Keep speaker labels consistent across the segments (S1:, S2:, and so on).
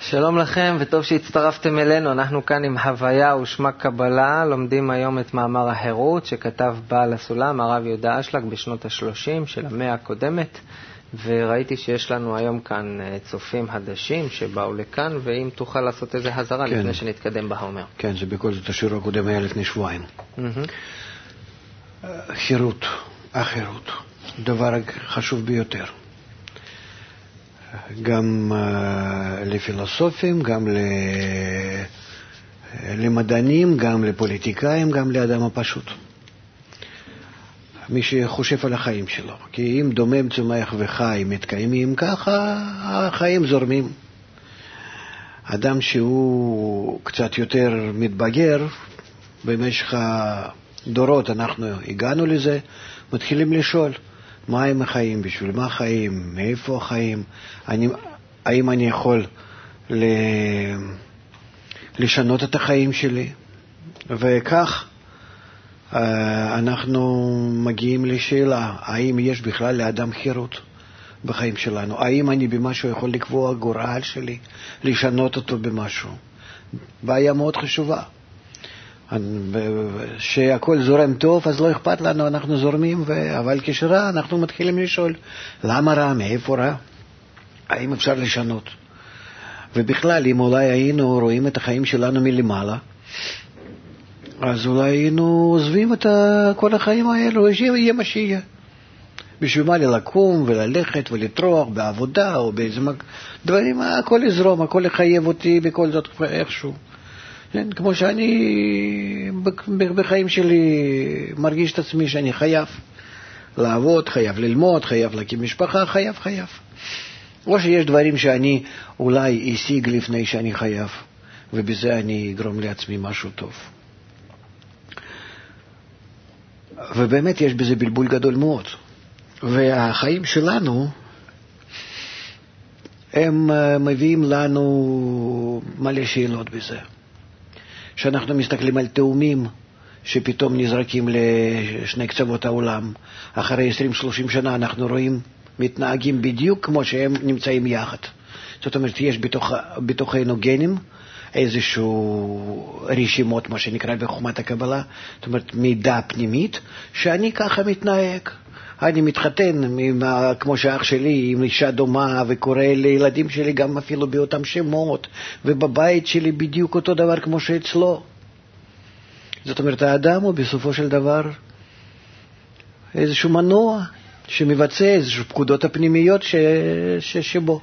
S1: שלום לכם וטוב שהצטרפתם אלינו. אנחנו כאן עם הוויה ושמה קבלה, לומדים היום את מאמר החירות שכתב בעל הסולם הרב יהודה אשלג בשנות ה-30 של המאה הקודמת, וראיתי שיש לנו היום כאן צופים חדשים שבאו לכאן, ואם תוכל לעשות איזה חזרה כן. לפני שנתקדם בהומר.
S2: כן, זה בכל זאת השיעור הקודם היה לפני שבועיים. חירות, החירות, דבר חשוב ביותר. גם לפילוסופים, גם למדענים, גם לפוליטיקאים, גם לאדם הפשוט. מי שחושב על החיים שלו. כי אם דומם, צומח וחי מתקיימים ככה, החיים זורמים. אדם שהוא קצת יותר מתבגר, במשך הדורות אנחנו הגענו לזה, מתחילים לשאול, מה הם החיים, בשביל מה החיים, מאיפה החיים, האם אני יכול לשנות את החיים שלי, וכך אנחנו מגיעים לשאלה, האם יש בכלל לאדם חירות בחיים שלנו, האם אני במשהו יכול לקבוע גורל שלי, לשנות אותו במשהו, בעיה מאוד חשובה. שהכל זורם טוב, אז לא אכפת לנו, אנחנו זורמים, אבל כשרע אנחנו מתחילים לשאול, למה רע, מאיפה רע, האם אפשר לשנות? ובכלל, אם אולי היינו רואים את החיים שלנו מלמעלה, אז אולי היינו עוזבים את כל החיים האלו, יהיה משיח. בשביל מה לקום וללכת ולטרוח בעבודה או באיזה דברים, הכל יזרום, הכל יחייב אותי בכל זאת איכשהו. כן, כמו שאני בחיים שלי מרגיש את עצמי שאני חייב לעבוד, חייב ללמוד, חייב להקים משפחה, חייב. או שיש דברים שאני אולי אשיג לפני שאני חייב, ובזה אני אגרום לעצמי משהו טוב. ובאמת יש בזה בלבול גדול מאוד. והחיים שלנו, הם מביאים לנו מלא שאלות בזה. שאנחנו מסתכלים על תאומים שפתאום נזרקים לשני קצוות העולם. אחרי 20-30 שנה אנחנו רואים מתנהגים בדיוק כמו שהם נמצאים יחד. זאת אומרת, יש בתוכנו גנים, איזשהו רשימות, מה שנקרא בחוכמת הקבלה, זאת אומרת, מידע פנימית, שאני ככה מתנהג. אני מתחתן, כמו שאח שלי, עם אישה דומה, וקורא לילדים שלי גם אפילו באותם שמות, ובבית שלי בדיוק אותו דבר כמו שאצלו. זאת אומרת, האדם הוא בסופו של דבר איזשהו מנוע שמבצע איזשהו פקודות הפנימיות שבו.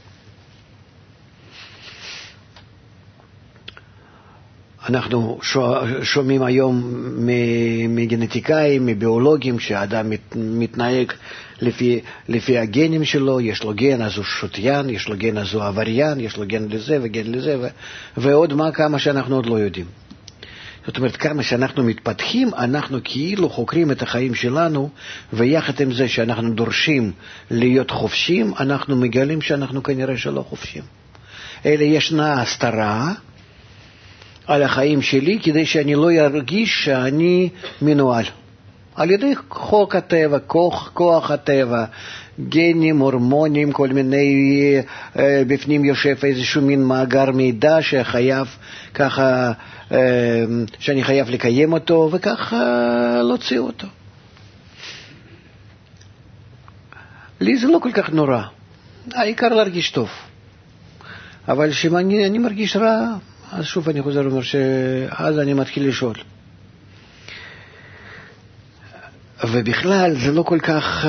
S2: אנחנו שומעים היום מגנטיקאים, מביולוגים, שהאדם מתנהג לפי הגנים שלו, יש לו גן אז הוא שוטיין, יש לו גן אז הוא עבריין, יש לו גן לזה וגן לזה, ועוד כמה שאנחנו עוד לא יודעים. זאת אומרת, כמה שאנחנו מתפתחים, אנחנו כאילו חוקרים את החיים שלנו, ויחד עם זה שאנחנו דורשים להיות חופשים, אנחנו מגלים שאנחנו כנראה שלא חופשים. אלא ישנה הסתרה על החיים שלי, כדי שאני לא ארגיש שאני מנוהל. על ידי חוק הטבע, כוח הטבע, גנים, הורמונים, כל מיני, בפנים יושב איזשהו מין מאגר מידע שחייב ככה, שאני חייב לקיים אותו, וככה להוציא אותו. לי זה לא כל כך נורא. העיקר להרגיש טוב. אבל כשאני מרגיש רע, אז שוב אני חוזר ואומר שאז אני מתחיל לשאול. ובכלל זה לא כל כך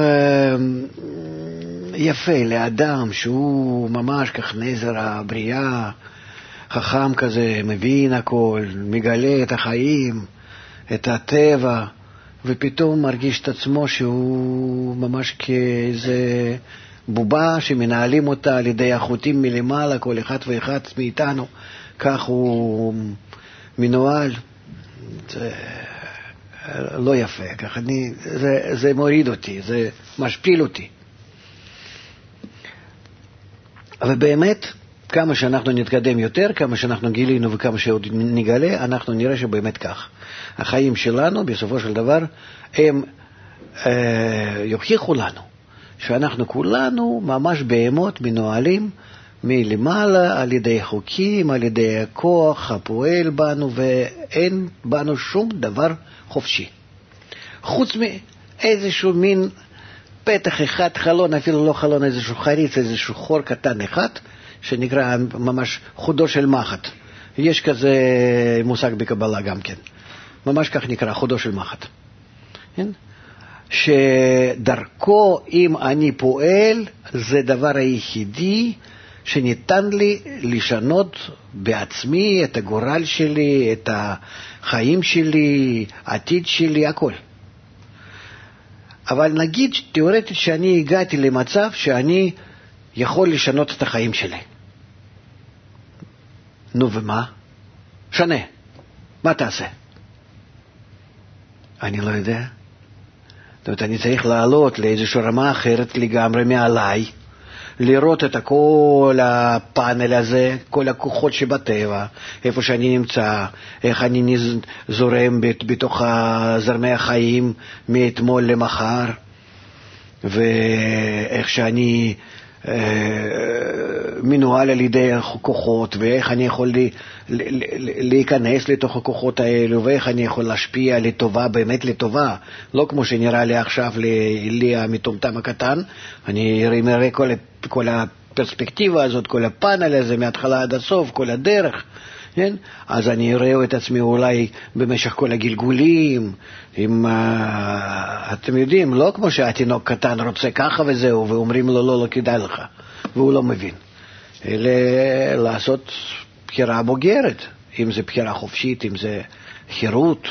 S2: יפה לאדם שהוא ממש כך נזר הבריאה, חכם כזה, מבין הכל, מגלה את החיים, את הטבע, ופתאום מרגיש את עצמו שהוא ממש כאיזה בובה שמנהלים אותה על ידי החוטים מלמעלה, כל אחד ואחד מאיתנו. כך הוא מנוהל, זה לא יפה, כך זה מוריד אותי, זה משפיל אותי. ובאמת, כמה שאנחנו נתקדם יותר, כמה שאנחנו גילינו וכמה שעוד נגלה, אנחנו נראה שבאמת כך. החיים שלנו, בסופו של דבר, הם יוכיחו לנו שאנחנו כולנו ממש בהמות מנוהלים מלמעלה, על ידי חוקים, על ידי הכוח הפועל בנו, ואין בנו שום דבר חופשי. חוץ מאיזשהו מין פתח אחד, חלון, אפילו לא חלון, איזשהו חריץ, איזשהו חור קטן אחד, שנקרא ממש חודו של מחט. יש כזה מושג בקבלה גם כן. ממש כך נקרא, חודו של מחט. כן? שדרכו, אם אני פועל, זה דבר היחידי שניתן לי לשנות בעצמי את הגורל שלי, את החיים שלי, העתיד שלי, הכל. אבל נגיד תיאורטית שאני הגעתי למצב שאני יכול לשנות את החיים שלי. נו ומה? שנה. מה תעשה? אני לא יודע. זאת אומרת, אני צריך לעלות לאיזושהי רמה אחרת לגמרי מעליי, לראות את כל הפאנל הזה, כל הכוחות שבטבע, איפה שאני נמצא, איך אני זורם בתוך זרמי החיים מאתמול למחר, ואיך שאני מנוהל על ידי הכוחות, ואיך אני יכול להיכנס לתוך הכוחות האלו, ואיך אני יכול להשפיע לטובה, באמת לטובה, לא כמו שנראה לי עכשיו לי המטומטם הקטן. אני מראה כל הפרספקטיבה הזאת, כל הפאנל הזה מההתחלה עד הסוף, כל הדרך, כן? אז אני אראה את עצמי אולי במשך כל הגלגולים, אתם יודעים, לא כמו שהתינוק קטן רוצה ככה וזהו, ואומרים לו לא כדאי לך, והוא לא מבין. אלא לעשות בחירה בוגרת, אם זה בחירה חופשית, אם זה חירות.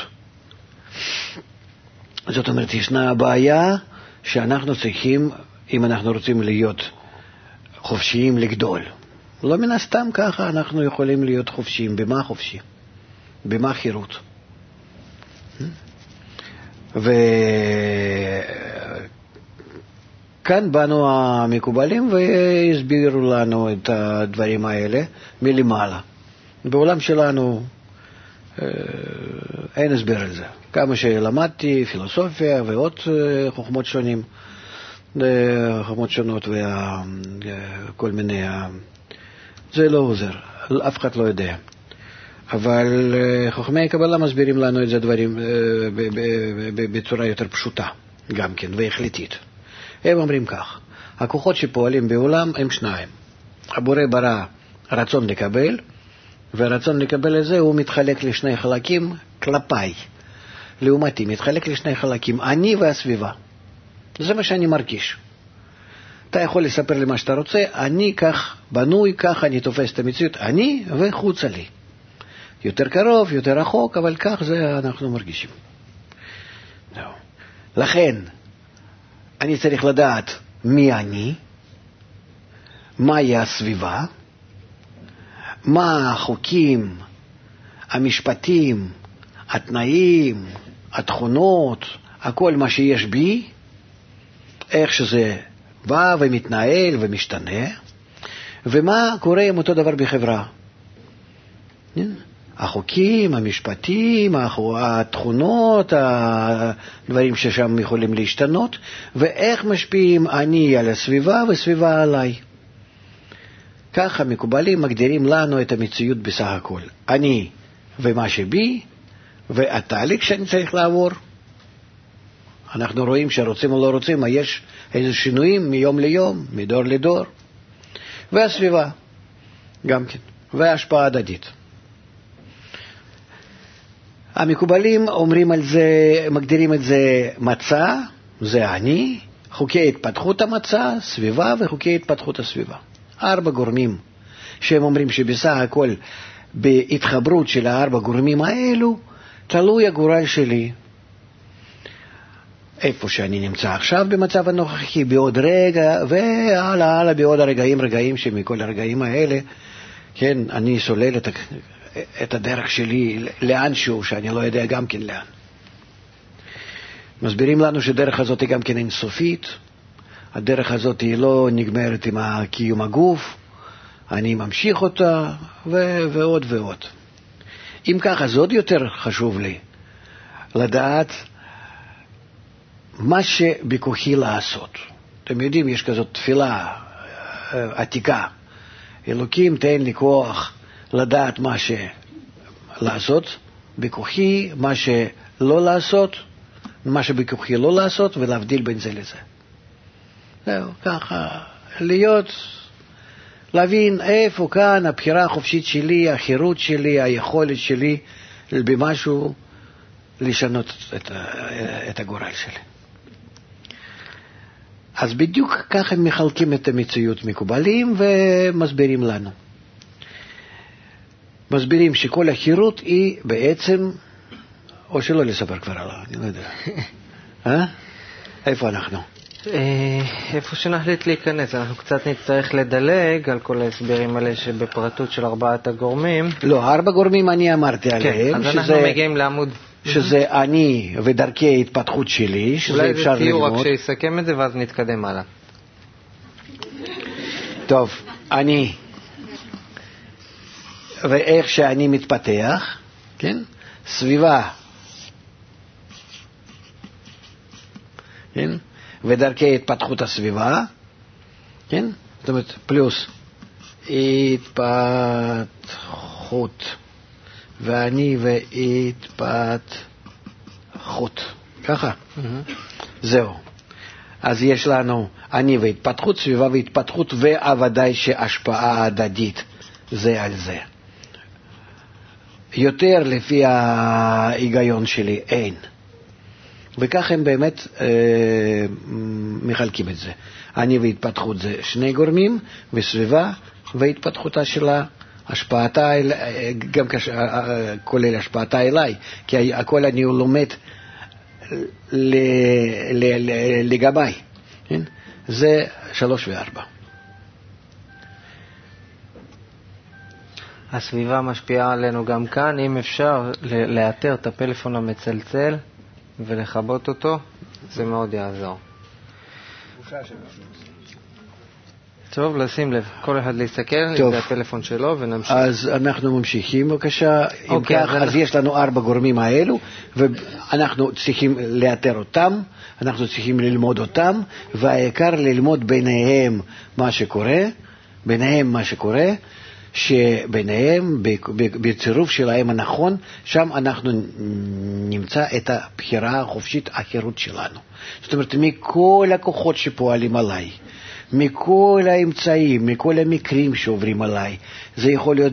S2: זאת אומרת, ישנה הבעיה שאנחנו צריכים, אם אנחנו רוצים להיות חופשיים, לגדול. לא מן הסתם ככה אנחנו יכולים להיות חופשיים. במה חופשי? במה חירות? וכאן באנו המקובלים והסבירו לנו את הדברים האלה מלמעלה. בעולם שלנו אין הסבר על זה. כמה שלמדתי פילוסופיה ועוד חוכמות שונים, חוכמות שונות וכל מיני, זה לא עוזר, אף אחד לא יודע. אבל חוכמי הקבלה מסבירים לנו את זה דברים בצורה יותר פשוטה גם כן והחלטית. הם אומרים כך: הכוחות שפועלים בעולם הם שניים. הבורא ברא רצון לקבל, והרצון לקבל הזה הוא מתחלק לשני חלקים כלפיי, לעומתי, מתחלק לשני חלקים, אני והסביבה. זה מה שאני מרגיש. אתה יכול לספר לי מה שאתה רוצה, אני כך בנוי, כך אני תופס את המציאות, אני וחוצה לי. יותר קרוב, יותר רחוק, אבל כך זה אנחנו מרגישים. לכן, אני צריך לדעת מי אני, מהי הסביבה, מה החוקים, המשפטים, התנאים, התכונות, הכל מה שיש בי, איך שזה בא ומתנהל ומשתנה, ומה קורה עם אותו דבר בחברה. החוקים, המשפטים, התכונות, הדברים ששם יכולים להשתנות, ואיך משפיעים אני על הסביבה וסביבה עליי. ככה מקובלים מגדירים לנו את המציאות בסך הכל. אני ומה שבי, והתהליך שאני צריך לעבור. אנחנו רואים שרוצים או לא רוצים, יש איזה שינויים מיום ליום, מדור לדור. והסביבה, גם כן, וההשפעה הדדית. המקובלים אומרים על זה, מגדירים את זה מצע, זה אני, חוקי התפתחות המצע, סביבה וחוקי התפתחות הסביבה. 4 גורמים שהם אומרים שבסך הכל בהתחברות של 4 גורמים האלו תלוי הגורל שלי. איפה שאני נמצא עכשיו במצב הנוכחי, בעוד רגע והלאה בעוד רגעים שמכל הרגעים האלה, כן, אני סולל את הדרך שלי לאנשהו שאני לא יודע גם כן לאן. מסבירים לנו שדרך הזאת היא גם כן אינסופית, הדרך הזאת היא לא נגמרת עם קיום הגוף, אני ממשיך אותה ועוד ועוד. אם ככה, זה עוד יותר חשוב לי לדעת מה שבכוחי לעשות. אתם יודעים, יש כזאת תפילה עתיקה, אלוקים תן לי כוח לדעת מה לעשות, בכוחי מה שלא לעשות, מה שבכוחי לא לעשות, ולהבדיל בין זה לזה. זהו, ככה, להבין איפה כאן הבחירה החופשית שלי, החירות שלי, היכולת שלי במשהו לשנות את הגורל שלי. אז בדיוק ככה הם מחלקים את המציאות מקובלים ומסבירים לנו. מסבירים שכל החירות היא בעצם, או שלא לספר כבר עליו, אני לא יודע. איפה אנחנו?
S1: איפה שנחליט להיכנס, אנחנו קצת נצטרך לדלג על כל ההסברים האלה שבפרטות של 4 הגורמים.
S2: לא, 4 גורמים אני אמרתי עליהם.
S1: אז אנחנו מגיעים לעמוד.
S2: שזה אני ודרכי ההתפתחות שלי, שזה אפשר ללמוד.
S1: אולי זה ציור רק שיסכם את זה ואז נתקדם הלאה.
S2: טוב, אני ואיך שאני מתפתח, כן? סביבה, כן? ודרכי התפתחות הסביבה, כן? זאת אומרת, פלוס התפתחות, ואני והתפתחות, ככה. זהו. אז יש לנו אני והתפתחות, סביבה והתפתחות, וודאי שהשפעה הדדית זה על זה. יותר לפי ההיגיון שלי אין. וכך הם באמת מחלקים את זה. אני והתפתחות זה 2 גורמים, וסביבה והתפתחותה שלה, השפעתה, גם כולל השפעתה אליי, כי הכל אני לומד לגביי. זה 3 ו4.
S1: הסביבה משפיעה עלינו גם כאן, אם אפשר לאתר את הפלאפון המצלצל ולחבות אותו, זה מאוד יעזור. טוב, לשים לב, כל אחד להסתכל, זה הפלאפון שלו ונמשיך.
S2: אז אנחנו ממשיכים בבקשה, אם כך, אז יש לנו 4 גורמים האלו, ואנחנו צריכים לאתר אותם, אנחנו צריכים ללמוד אותם, והעיקר ללמוד ביניהם מה שקורה, שביניהם, בצירוף שלהם הנכון, שם אנחנו נמצא את הבחירה החופשית, החירות שלנו. זאת אומרת, מכל הכוחות שפועלים עליי, מכל האמצעים, מכל המקרים שעוברים עליי, זה יכול להיות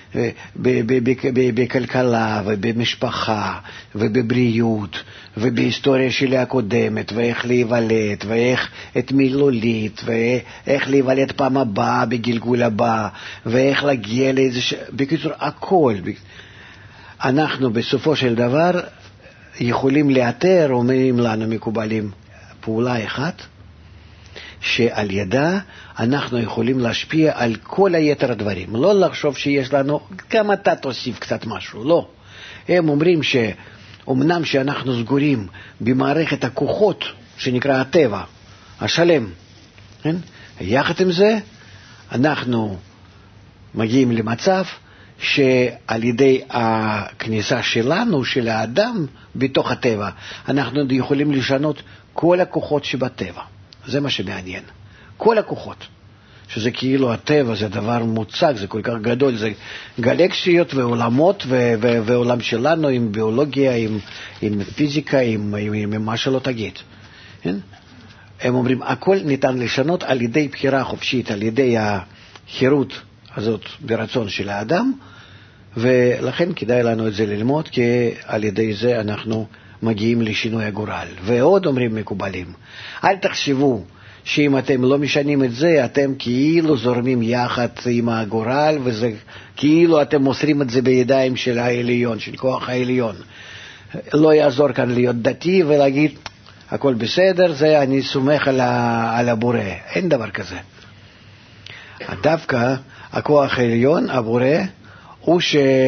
S2: בכלכלה ובמשפחה ובבריאות ובהיסטוריה שלי הקודמת, ואיך להיוולד, ואיך את מי להוליד, ואיך להיוולד פעם הבאה בגלגול הבא, ואיך להגיע בקיצור, הכל. אנחנו בסופו של דבר יכולים לאתר, אומרים לנו מקובלים, פעולה אחת, שעל ידה אנחנו יכולים להשפיע על כל היתר הדברים. לא לחשוב שיש לנו, גם אתה תוסיף קצת משהו, לא. הם אומרים שאומנם שאנחנו סגורים במערכת הכוחות שנקרא הטבע, השלם, כן? יחד עם זה אנחנו מגיעים למצב שעל ידי הכניסה שלנו, של האדם בתוך הטבע, אנחנו יכולים לשנות כל הכוחות שבטבע. זה מה שמעניין. כל הכוחות, שזה כאילו הטבע, זה דבר מוצג, זה כל כך גדול, זה גלקסיות ועולמות, ועולם שלנו עם ביולוגיה, עם פיזיקה, עם מה שלא תגיד. הם אומרים, הכל ניתן לשנות על ידי בחירה חופשית, על ידי החירות הזאת ברצון של האדם, ולכן כדאי לנו את זה ללמוד, כי על ידי זה אנחנו מגיעים לשינוי הגורל. ועוד אומרים מקובלים, אל תחשבו שאם אתם לא משנים את זה, אתם כאילו זורמים יחד עם הגורל, וזה כאילו אתם מוסרים את זה בידיים של העליון, של כוח העליון. לא יעזור כאן להיות דתי ולהגיד, הכל בסדר, זה אני סומך על הבורא. אין דבר כזה. דווקא הכוח העליון, הבורא, הוא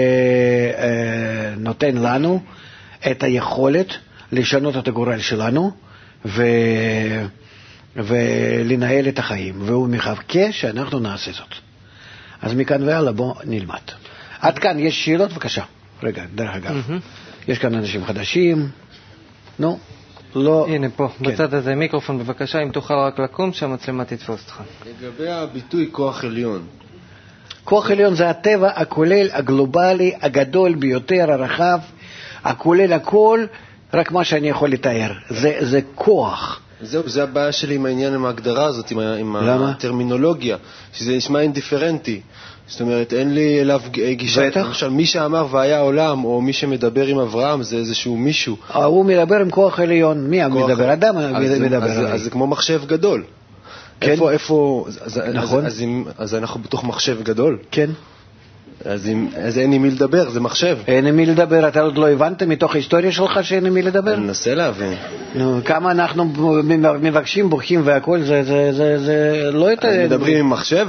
S2: שנותן לנו את היכולת לשנות את הגורל שלנו ולנהל את החיים, והוא מחכה שאנחנו נעשה זאת. אז מכאן והלאה בוא נלמד. עד כאן יש שאלות? בבקשה. רגע, דרך אגב. יש כאן אנשים חדשים. נו, לא.
S1: הנה פה, כן. בצד הזה מיקרופון בבקשה, אם תוכל רק לקום שהמצלמה תתפוס אותך.
S3: לגבי הביטוי כוח עליון,
S2: כוח עליון זה הטבע הכולל, הגלובלי, הגדול ביותר, הרחב, הכולל הכל, רק מה שאני יכול לתאר. זה כוח.
S3: זהו, זה הבעיה שלי עם העניין, עם ההגדרה הזאת, עם הטרמינולוגיה, שזה נשמע אינדיפרנטי. זאת אומרת, אין לי אליו גישה. למשל, מי שאמר והיה עולם, או מי שמדבר עם אברהם, זה איזשהו מישהו.
S2: הוא מדבר עם כוח עליון. מי מדבר? אדם מדבר.
S3: אז זה כמו מחשב גדול.
S2: כן.
S3: איפה,
S2: נכון.
S3: אז אנחנו בתוך מחשב גדול.
S2: כן.
S3: אז אין עם מי לדבר, זה מחשב.
S2: אין עם מי לדבר, אתה עוד לא הבנת מתוך ההיסטוריה שלך שאין עם מי לדבר?
S3: אני מנסה להבין.
S2: כמה אנחנו מבקשים, בוכים והכל, זה לא יותר...
S3: מדברים עם מחשב?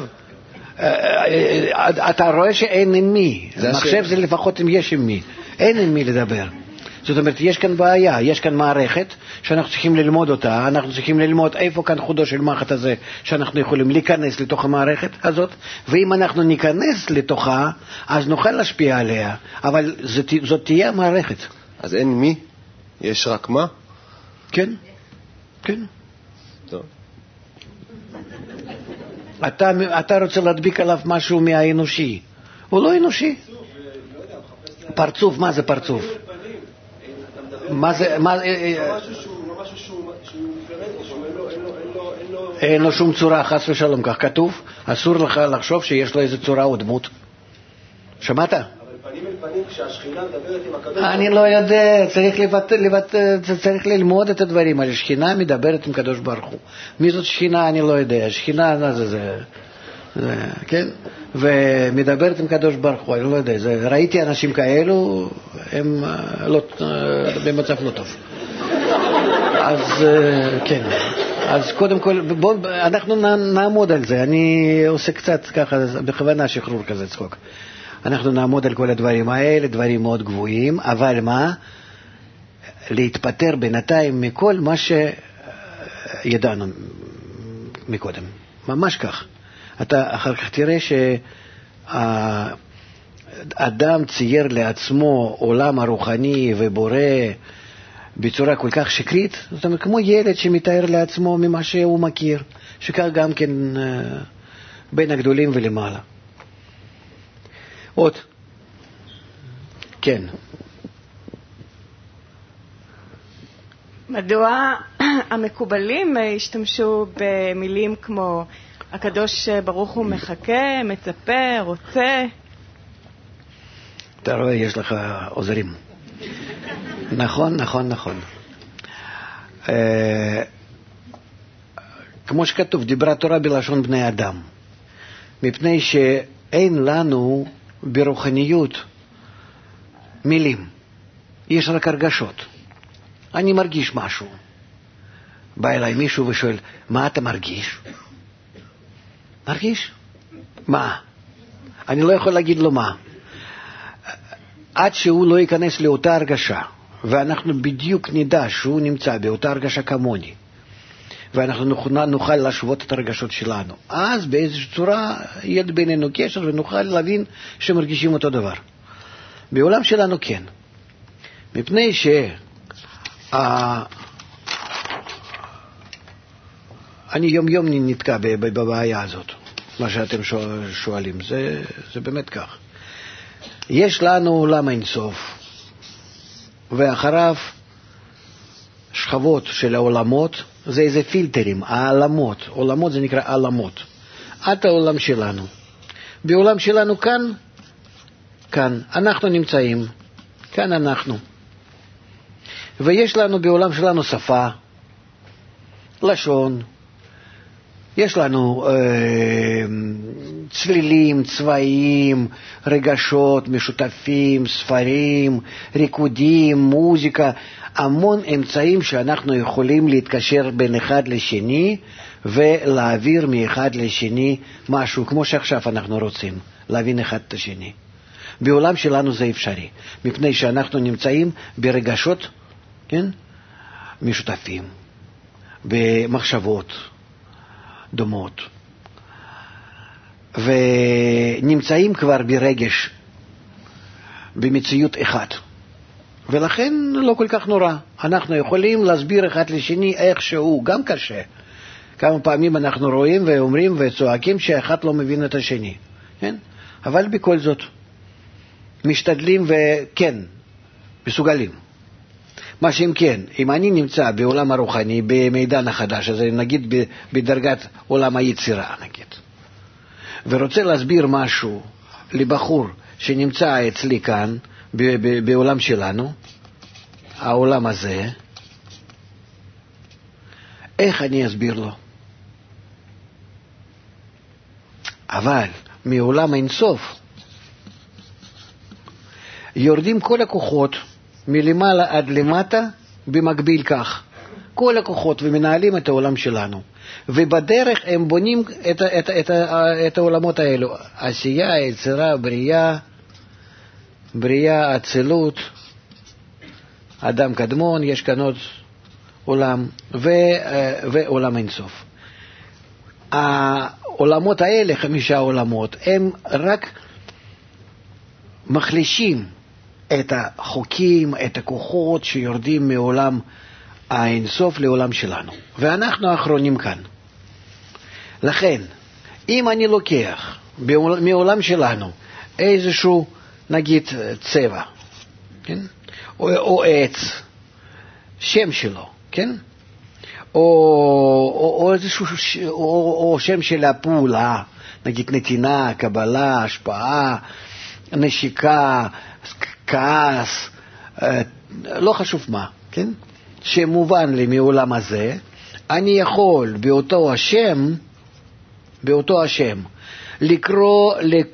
S2: אתה רואה שאין עם מי. מחשב זה לפחות אם יש עם מי. אין עם מי לדבר. זאת אומרת, יש כאן בעיה, יש כאן מערכת שאנחנו צריכים ללמוד אותה, אנחנו צריכים ללמוד איפה כאן חודו של מערכת הזה, שאנחנו יכולים להיכנס לתוך המערכת הזאת, ואם אנחנו ניכנס לתוכה, אז נוכל להשפיע עליה, אבל זאת תהיה המערכת.
S3: אז אין מי? יש רק מה?
S2: כן, כן.
S3: טוב.
S2: אתה רוצה להדביק עליו משהו מהאנושי. הוא לא אנושי. פרצוף, מה זה פרצוף? מה זה,
S3: משהו שהוא
S2: אין לו שום צורה, חס ושלום, כך כתוב. אסור לך לחשוב שיש לו איזה צורה או דמות. שמעת?
S3: אבל פנים אל פנים כשהשכינה מדברת עם הקדוש.
S2: אני לא יודע, צריך ללמוד את הדברים האלה. שכינה מדברת עם קדוש ברוך הוא. מי זאת שכינה? אני לא יודע. שכינה זה כן? ומדברת עם קדוש ברוך הוא, אני לא יודע. ראיתי אנשים כאלו, הם במצב לא טוב. אז כן. אז קודם כל, אנחנו נעמוד על זה. אני עושה קצת ככה, בכוונה שחרור כזה צחוק. אנחנו נעמוד על כל הדברים האלה, דברים מאוד גבוהים, אבל מה? להתפטר בינתיים מכל מה שידענו מקודם. ממש כך. אתה אחר כך תראה שהאדם צייר לעצמו עולם הרוחני ובורא בצורה כל כך שקרית, זאת אומרת, כמו ילד שמתאר לעצמו ממה שהוא מכיר, שכך גם כן בין הגדולים ולמעלה. עוד. כן.
S4: מדוע המקובלים השתמשו במילים כמו הקדוש ברוך הוא מחכה, מצפה, רוצה?
S2: אתה רואה, יש לך עוזרים. נכון. כמו שכתוב, דיברה תורה בלשון בני אדם. מפני שאין לנו ברוחניות מילים. יש רק הרגשות. אני מרגיש משהו. בא אליי מישהו ושואל, מה אתה מרגיש? מרגיש? מה? אני לא יכול להגיד לו מה. עד שהוא לא ייכנס לאותה הרגשה, ואנחנו בדיוק נדע שהוא נמצא באותה הרגשה כמוני, ואנחנו נוכל להשוות את הרגשות שלנו, אז באיזושהי צורה יהיה בינינו קשר ונוכל להבין שמרגישים אותו דבר. בעולם שלנו כן. מפני אני יום נתקע בבעיה הזאת, מה שאתם שואלים, זה באמת כך. יש לנו עולם אינסוף, ואחריו שכבות של העולמות, זה איזה פילטרים, העלמות. עולמות זה נקרא עלמות. עד העולם שלנו. בעולם שלנו כאן אנחנו נמצאים, כאן אנחנו. ויש לנו בעולם שלנו שפה, לשון, יש לנו צלילים, צבעים, רגשות משותפים, ספרים, ריקודים, מוזיקה, המון אמצעים שאנחנו יכולים להתקשר בין אחד לשני ולהעביר מאחד לשני משהו, כמו שעכשיו אנחנו רוצים להבין אחד את השני. בעולם שלנו זה אפשרי, מפני שאנחנו נמצאים ברגשות, כן? משותפים, במחשבות דומות, ונמצאים כבר ברגש, במציאות אחת, ולכן לא כל כך נורא. אנחנו יכולים להסביר אחד לשני איכשהו, גם קשה. כמה פעמים אנחנו רואים ואומרים וצועקים שאחד לא מבין את השני, כן? אבל בכל זאת משתדלים וכן, מסוגלים. מה שאם כן, אם אני נמצא בעולם הרוחני, במידן החדש, אז נגיד בדרגת עולם היצירה, נגיד, ורוצה להסביר משהו לבחור שנמצא אצלי כאן, בעולם שלנו, העולם הזה, איך אני אסביר לו? אבל מעולם האינסוף יורדים כל הכוחות מלמעלה עד למטה במקביל כך. כל הכוחות ומנהלים את העולם שלנו. ובדרך הם בונים את העולמות האלו. עשייה, יצירה, בריאה, אצילות, אדם קדמון, יש כאן עוד עולם, ועולם אינסוף. העולמות האלה, 5 עולמות, הם רק מחלישים את החוקים, את הכוחות שיורדים מעולם האינסוף לעולם שלנו. ואנחנו האחרונים כאן. לכן, אם אני לוקח מעולם שלנו איזשהו, נגיד, צבע, כן? או עץ, שם שלו, כן? או איזשהו, או שם של הפעולה, נגיד נתינה, קבלה, השפעה, נשיקה, כעס, לא חשוב מה, כן? שמובן לי מעולם הזה, אני יכול באותו השם, לקרוא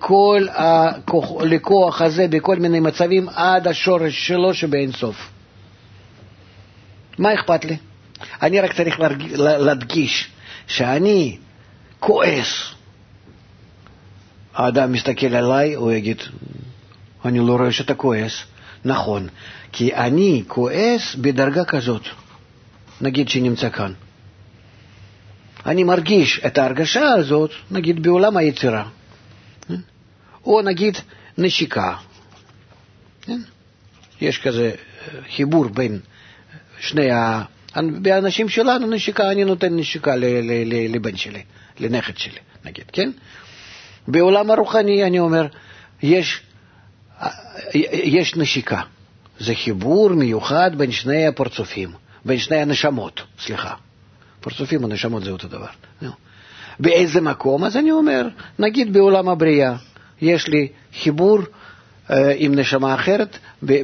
S2: לכוח הזה בכל מיני מצבים עד השורש שלו שבאין סוף. מה אכפת לי? אני רק צריך להדגיש שאני כועס. האדם מסתכל עליי, הוא יגיד, אני לא רואה שאתה כועס. נכון, כי אני כועס בדרגה כזאת, נגיד שנמצא כאן. אני מרגיש את ההרגשה הזאת, נגיד בעולם היצירה. או נגיד נשיקה. יש כזה חיבור בין שני באנשים שלנו, נשיקה, אני נותן נשיקה לבן שלי, לנכד שלי, נגיד, כן? בעולם הרוחני אני אומר, יש נשיקה. זה חיבור מיוחד בין שני הפרצופים, בין שני הנשמות, סליחה. פרצופים ונשמות זה אותו דבר. באיזה מקום? אז אני אומר, נגיד בעולם הבריאה, יש לי חיבור עם נשמה אחרת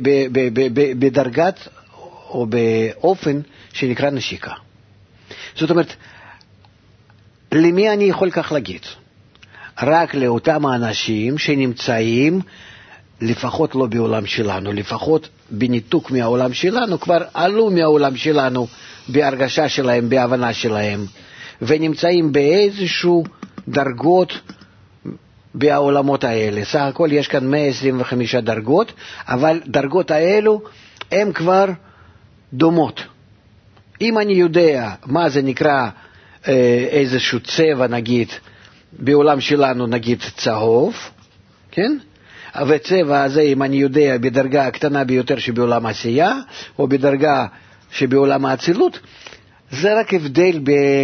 S2: בדרגת או באופן שנקרא נשיקה. זאת אומרת, למי אני יכול כך להגיד? רק לאותם האנשים שנמצאים, לפחות לא בעולם שלנו, לפחות בניתוק מהעולם שלנו, כבר עלו מהעולם שלנו בהרגשה שלהם, בהבנה שלהם, ונמצאים באיזשהו דרגות בעולמות האלה. סך הכל יש כאן 125 דרגות, אבל דרגות האלו הן כבר דומות. אם אני יודע מה זה נקרא איזשהו צבע, נגיד, בעולם שלנו נגיד צהוב, כן? וצבע הזה, אם אני יודע, בדרגה הקטנה ביותר שבעולם העשייה, או בדרגה שבעולם האצילות, זה רק הבדל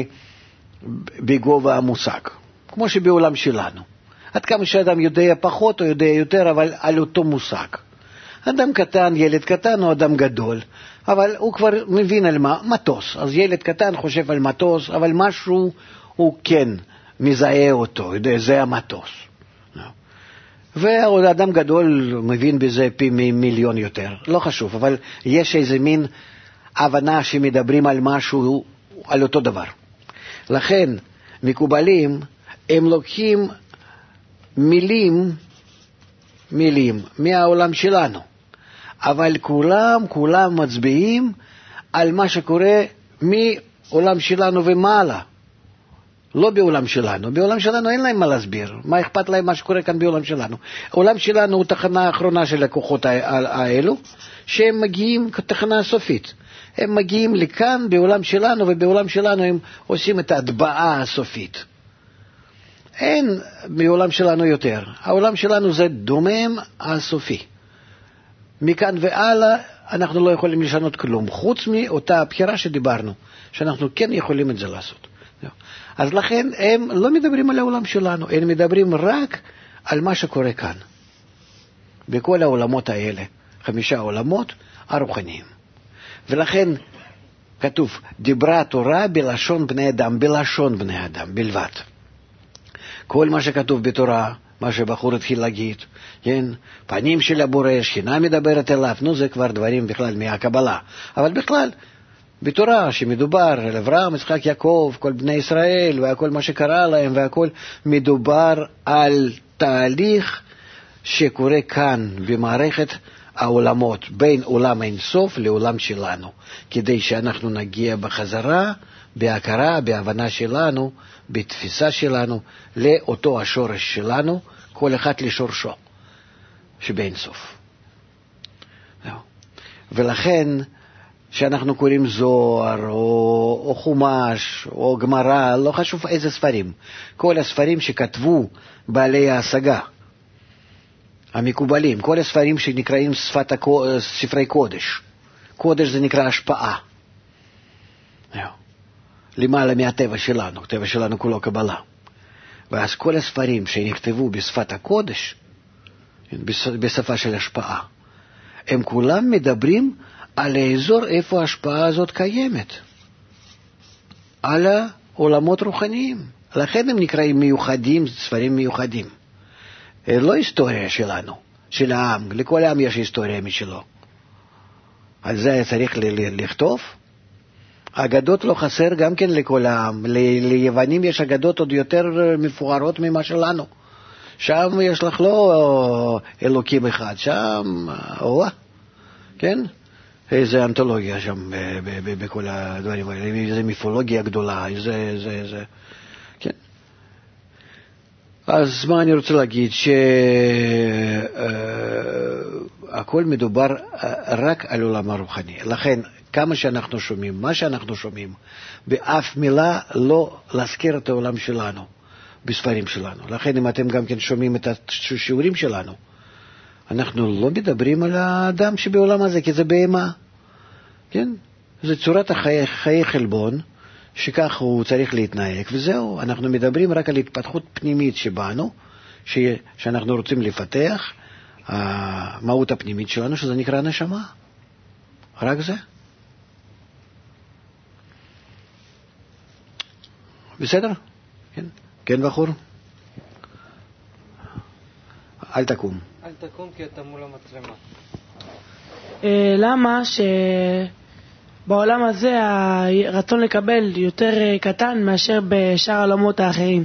S2: בגובה המושג, כמו שבעולם שלנו. עד כמה שאדם יודע פחות או יודע יותר, אבל על אותו מושג. אדם קטן, ילד קטן או אדם גדול, אבל הוא כבר מבין על מה, מטוס. אז ילד קטן חושב על מטוס, אבל משהו הוא כן מזהה אותו, יודע, זה המטוס. ועוד אדם גדול מבין בזה פי מיליון יותר, לא חשוב, אבל יש איזה מין הבנה שמדברים על משהו, על אותו דבר. לכן, מקובלים, הם לוקחים מילים מהעולם שלנו, אבל כולם מצביעים על מה שקורה מעולם שלנו ומעלה. לא בעולם שלנו. בעולם שלנו אין להם מה להסביר. מה אכפת להם מה שקורה כאן בעולם שלנו? העולם שלנו הוא תחנה האחרונה של הכוחות האלו, שהם מגיעים כתחנה הסופית. הם מגיעים לכאן בעולם שלנו, ובעולם שלנו הם עושים את ההטבעה הסופית. אין בעולם שלנו יותר. העולם שלנו זה דומם הסופי. מכאן והלאה אנחנו לא יכולים לשנות כלום, חוץ מאותה הבחירה שדיברנו, שאנחנו כן יכולים את זה לעשות. אז לכן הם לא מדברים על העולם שלנו, הם מדברים רק על מה שקורה כאן. בכל העולמות האלה, 5 עולמות הרוחניים. ולכן כתוב, דיברה התורה בלשון בני אדם, בלשון בני אדם בלבד. כל מה שכתוב בתורה, מה שבחור התחיל להגיד, כן, פנים של הבורא, שכינה מדברת אליו, זה כבר דברים בכלל מהקבלה. אבל בכלל, בתורה שמדובר על אברהם, יצחק, יעקב, כל בני ישראל, וכל מה שקרה להם, והכל מדובר על תהליך שקורה כאן במערכת העולמות, בין עולם האינסוף לעולם שלנו, כדי שאנחנו נגיע בחזרה, בהכרה, בהבנה שלנו, בתפיסה שלנו, לאותו השורש שלנו, כל אחד לשורשו, שבאינסוף. ולכן, שאנחנו קוראים זוהר, או חומש, או גמרא, לא חשוב איזה ספרים, כל הספרים שכתבו בעלי ההשגה, המקובלים, כל הספרים שנקראים ספרי קודש. קודש זה נקרא השפעה. למעלה מהטבע שלנו, הטבע שלנו כולו קבלה. ואז כל הספרים שנכתבו בשפת הקודש, בשפה של השפעה, הם כולם מדברים על האזור איפה ההשפעה הזאת קיימת. על העולמות רוחניים. לכן הם נקראים מיוחדים, ספרים מיוחדים. לא היסטוריה שלנו, של העם. לכל העם יש היסטוריה משלו. על זה היה צריך לכתוב. אגדות לא חסר גם כן לכל העם. ליוונים יש אגדות עוד יותר מפוארות ממה שלנו. שם יש לך לא אלוקים אחד. שם, כן? איזה אנתולוגיה שם בכל הדברים האלה. איזה מיפולוגיה גדולה. איזה... כן. אז מה אני רוצה להגיד? שהכל מדובר רק על עולם הרוחני. לכן, כמה שאנחנו שומעים, מה שאנחנו שומעים, באף מילה לא להזכיר את העולם שלנו, בספרים שלנו. לכן, אם אתם גם כן שומעים את השיעורים שלנו, אנחנו לא מדברים על האדם שבעולם הזה, כי זה בהמה. כן? זה צורת חיי חלבון, שכך הוא צריך להתנהג, וזהו, אנחנו מדברים רק על התפתחות פנימית שבנו, שאנחנו רוצים לפתח, המהות הפנימית שלנו, שזה נקרא נשמה. רק זה. בסדר? כן, כן בחור? אל תקום.
S1: אל תקום כי אתה מול המצלמה.
S5: למה בעולם הזה הרצון לקבל יותר קטן מאשר בשאר העולמות האחרים?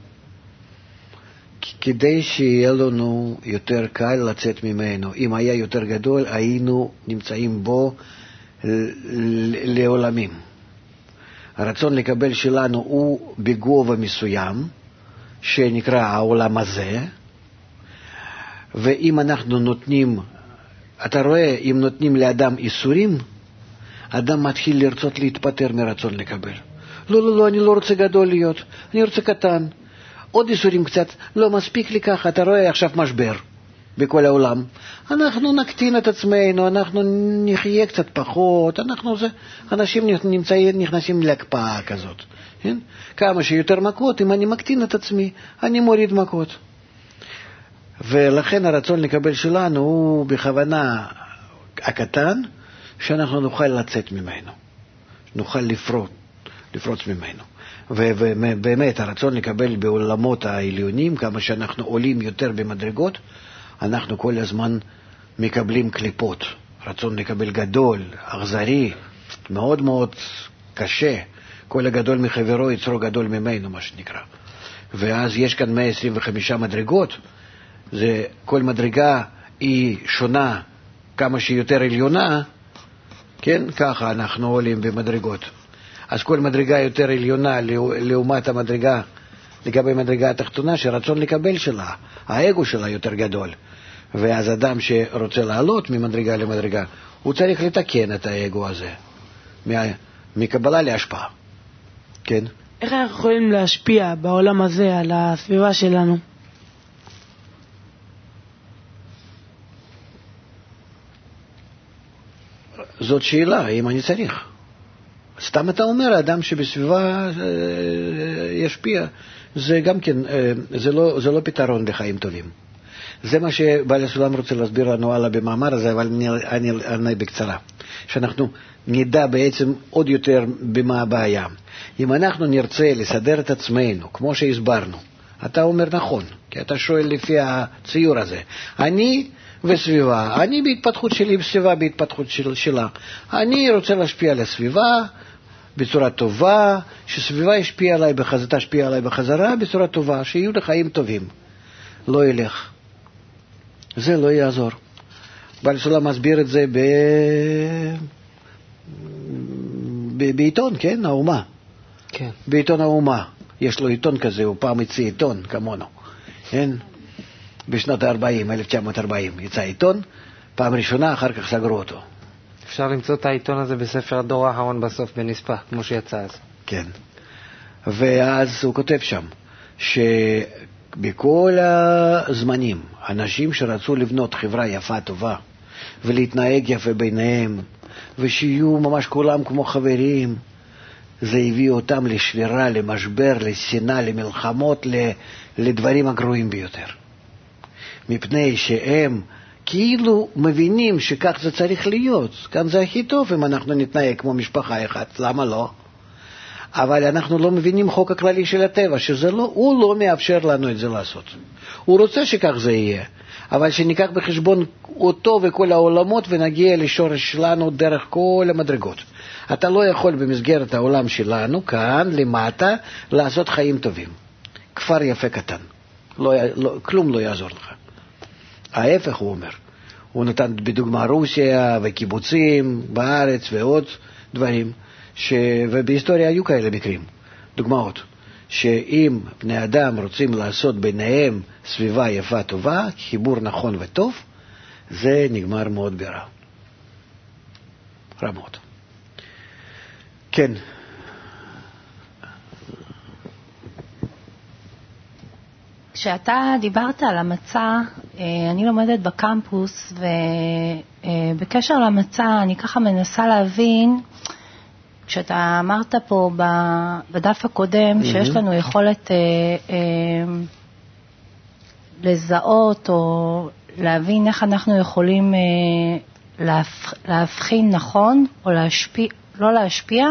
S2: כדי שיהיה לנו יותר קל לצאת ממנו. אם היה יותר גדול, היינו נמצאים בו לעולמים. הרצון לקבל שלנו הוא בגובה מסוים, שנקרא העולם הזה, ואם אנחנו נותנים, אתה רואה, אם נותנים לאדם איסורים, אדם מתחיל לרצות להתפטר מרצון לקבל. לא, אני לא רוצה גדול להיות, אני רוצה קטן. עוד איסורים קצת, לא מספיק לי ככה, אתה רואה עכשיו משבר בכל העולם. אנחנו נקטין את עצמנו, אנחנו נחיה קצת פחות, אנשים נכנסים להקפאה כזאת. כן? כמה שיותר מכות, אם אני מקטין את עצמי, אני מוריד מכות. ולכן הרצון לקבל שלנו הוא בכוונה הקטן, שאנחנו נוכל לצאת ממנו, נוכל לפרוץ ממנו. ובאמת הרצון לקבל בעולמות העליונים, כמה שאנחנו עולים יותר במדרגות, אנחנו כל הזמן מקבלים קליפות. רצון לקבל גדול, אכזרי, מאוד מאוד קשה. כל הגדול מחברו יצרו גדול ממנו, מה שנקרא. ואז יש כאן 125 מדרגות. כל מדרגה היא שונה, כמה שיותר עליונה, כן? ככה אנחנו עולים במדרגות. אז כל מדרגה יותר עליונה לעומת המדרגה, לגבי מדרגה התחתונה, שרצון לקבל שלה, האגו שלה יותר גדול. ואז אדם שרוצה לעלות ממדרגה למדרגה, הוא צריך לתקן את האגו הזה, מקבלה להשפעה. כן?
S5: איך אנחנו יכולים להשפיע בעולם הזה על הסביבה שלנו?
S2: זאת שאלה, אם אני צריך. סתם אתה אומר, האדם שבסביבה ישפיע. זה גם כן, זה לא פתרון לחיים טובים. זה מה שבעל הסולם רוצה להסביר לנו הלאה במאמר הזה, אבל אני אענה בקצרה. שאנחנו נדע בעצם עוד יותר במה הבעיה. אם אנחנו נרצה לסדר את עצמנו, כמו שהסברנו, אתה אומר נכון, כי אתה שואל לפי הציור הזה. אני וסביבה, אני בהתפתחות שלי בסביבה בהתפתחות שלה. אני רוצה להשפיע על הסביבה בצורה טובה, שסביבה תשפיע עליי בחזרה בצורה טובה, שיהיו לחיים טובים. לא ילך. זה לא יעזור. בעל הסולם מסביר את זה בעיתון, כן? האומה.
S1: כן.
S2: בעיתון האומה. יש לו עיתון כזה, הוא פעם הציע עיתון כמונו. כן? בשנות ה-40, 1940, יצא עיתון, פעם ראשונה, אחר כך סגרו אותו.
S1: אפשר למצוא את העיתון הזה בספר הדור האחרון בסוף, בנספח, כמו שיצא אז.
S2: כן. ואז הוא כותב שם, שבכל הזמנים, אנשים שרצו לבנות חברה יפה, טובה, ולהתנהג יפה ביניהם, ושיהיו ממש כולם כמו חברים, זה הביא אותם לשבירה, למשבר, לשנאה, למלחמות, לדברים הגרועים ביותר. מפני שהם כאילו מבינים שכך זה צריך להיות. כאן זה הכי טוב אם אנחנו נתנהג כמו משפחה אחת, למה לא? אבל אנחנו לא מבינים חוק הכללי של הטבע, שזה לא, הוא לא מאפשר לנו את זה לעשות. הוא רוצה שכך זה יהיה, אבל שניקח בחשבון אותו וכל העולמות ונגיע לשורש שלנו דרך כל המדרגות. אתה לא יכול במסגרת העולם שלנו, כאן, למטה, לעשות חיים טובים. כפר יפה קטן. כלום לא יעזור לך. ההפך הוא אומר. הוא נתן בדוגמה רוסיה וקיבוצים בארץ ועוד דברים, ובהיסטוריה היו כאלה מקרים, דוגמאות, שאם בני אדם רוצים לעשות ביניהם סביבה יפה טובה, חיבור נכון וטוב, זה נגמר מאוד ברע. רע מאוד. כן.
S6: כשאתה דיברת על המצע, אני לומדת בקמפוס, ובקשר למצע אני ככה מנסה להבין, כשאתה אמרת פה בדף הקודם, שיש לנו יכולת לזהות או להבין איך אנחנו יכולים להבחין נכון או לא להשפיע,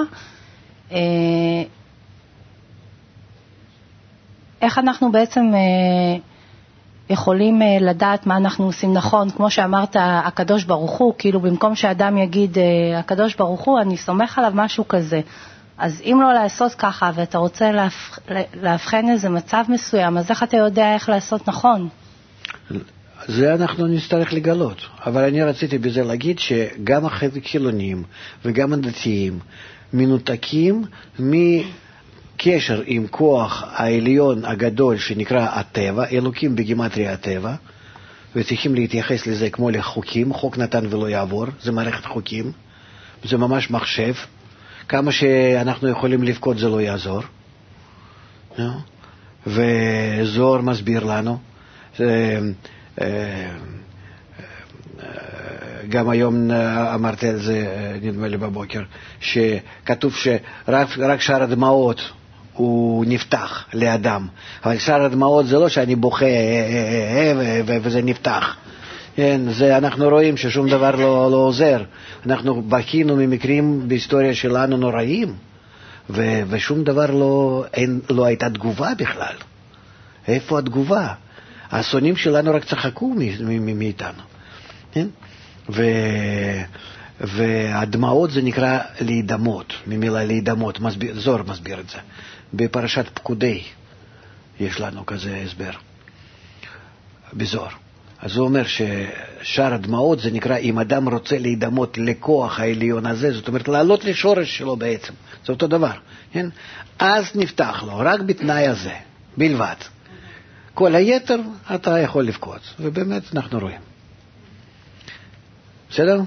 S6: איך אנחנו בעצם יכולים לדעת מה אנחנו עושים נכון, כמו שאמרת, הקדוש ברוך הוא, כאילו במקום שאדם יגיד הקדוש ברוך הוא, אני סומך עליו משהו כזה. אז אם לא לעשות ככה ואתה רוצה להבחן איזה מצב מסוים, אז איך אתה יודע איך לעשות נכון?
S2: זה אנחנו נצטרך לגלות, אבל אני רציתי בזה להגיד שגם החילונים וגם הדתיים מנותקים מקשר עם כוח העליון הגדול שנקרא הטבע, אלוקים בגימטריה הטבע, וצריכים להתייחס לזה כמו לחוקים, חוק נתן ולא יעבור, זה מערכת חוקים, זה ממש מחשב, כמה שאנחנו יכולים לבכות זה לא יעזור, וזוהר מסביר לנו, גם היום אמרתי על זה, נדמה לי בבוקר, שכתוב שרק שער הדמעות הוא נפתח לאדם, אבל שער הדמעות זה לא שאני בוכה וזה נפתח. זה אנחנו רואים ששום דבר לא עוזר. אנחנו בכינו ממקרים בהיסטוריה שלנו נוראים, ושום דבר לא הייתה תגובה בכלל. איפה התגובה? האסונים שלנו רק צחקו מאיתנו. והדמעות זה נקרא להידמות, ממילה להידמות, זוהר מסביר את זה. בפרשת פקודי יש לנו כזה הסבר בזוהר. אז הוא אומר ששאר הדמעות זה נקרא, אם אדם רוצה להידמות לכוח העליון הזה, זאת אומרת לעלות לשורש שלו בעצם, זה אותו דבר, כן? אז נפתח לו, רק בתנאי הזה, בלבד. כל היתר אתה יכול לבכות, ובאמת אנחנו רואים. בסדר?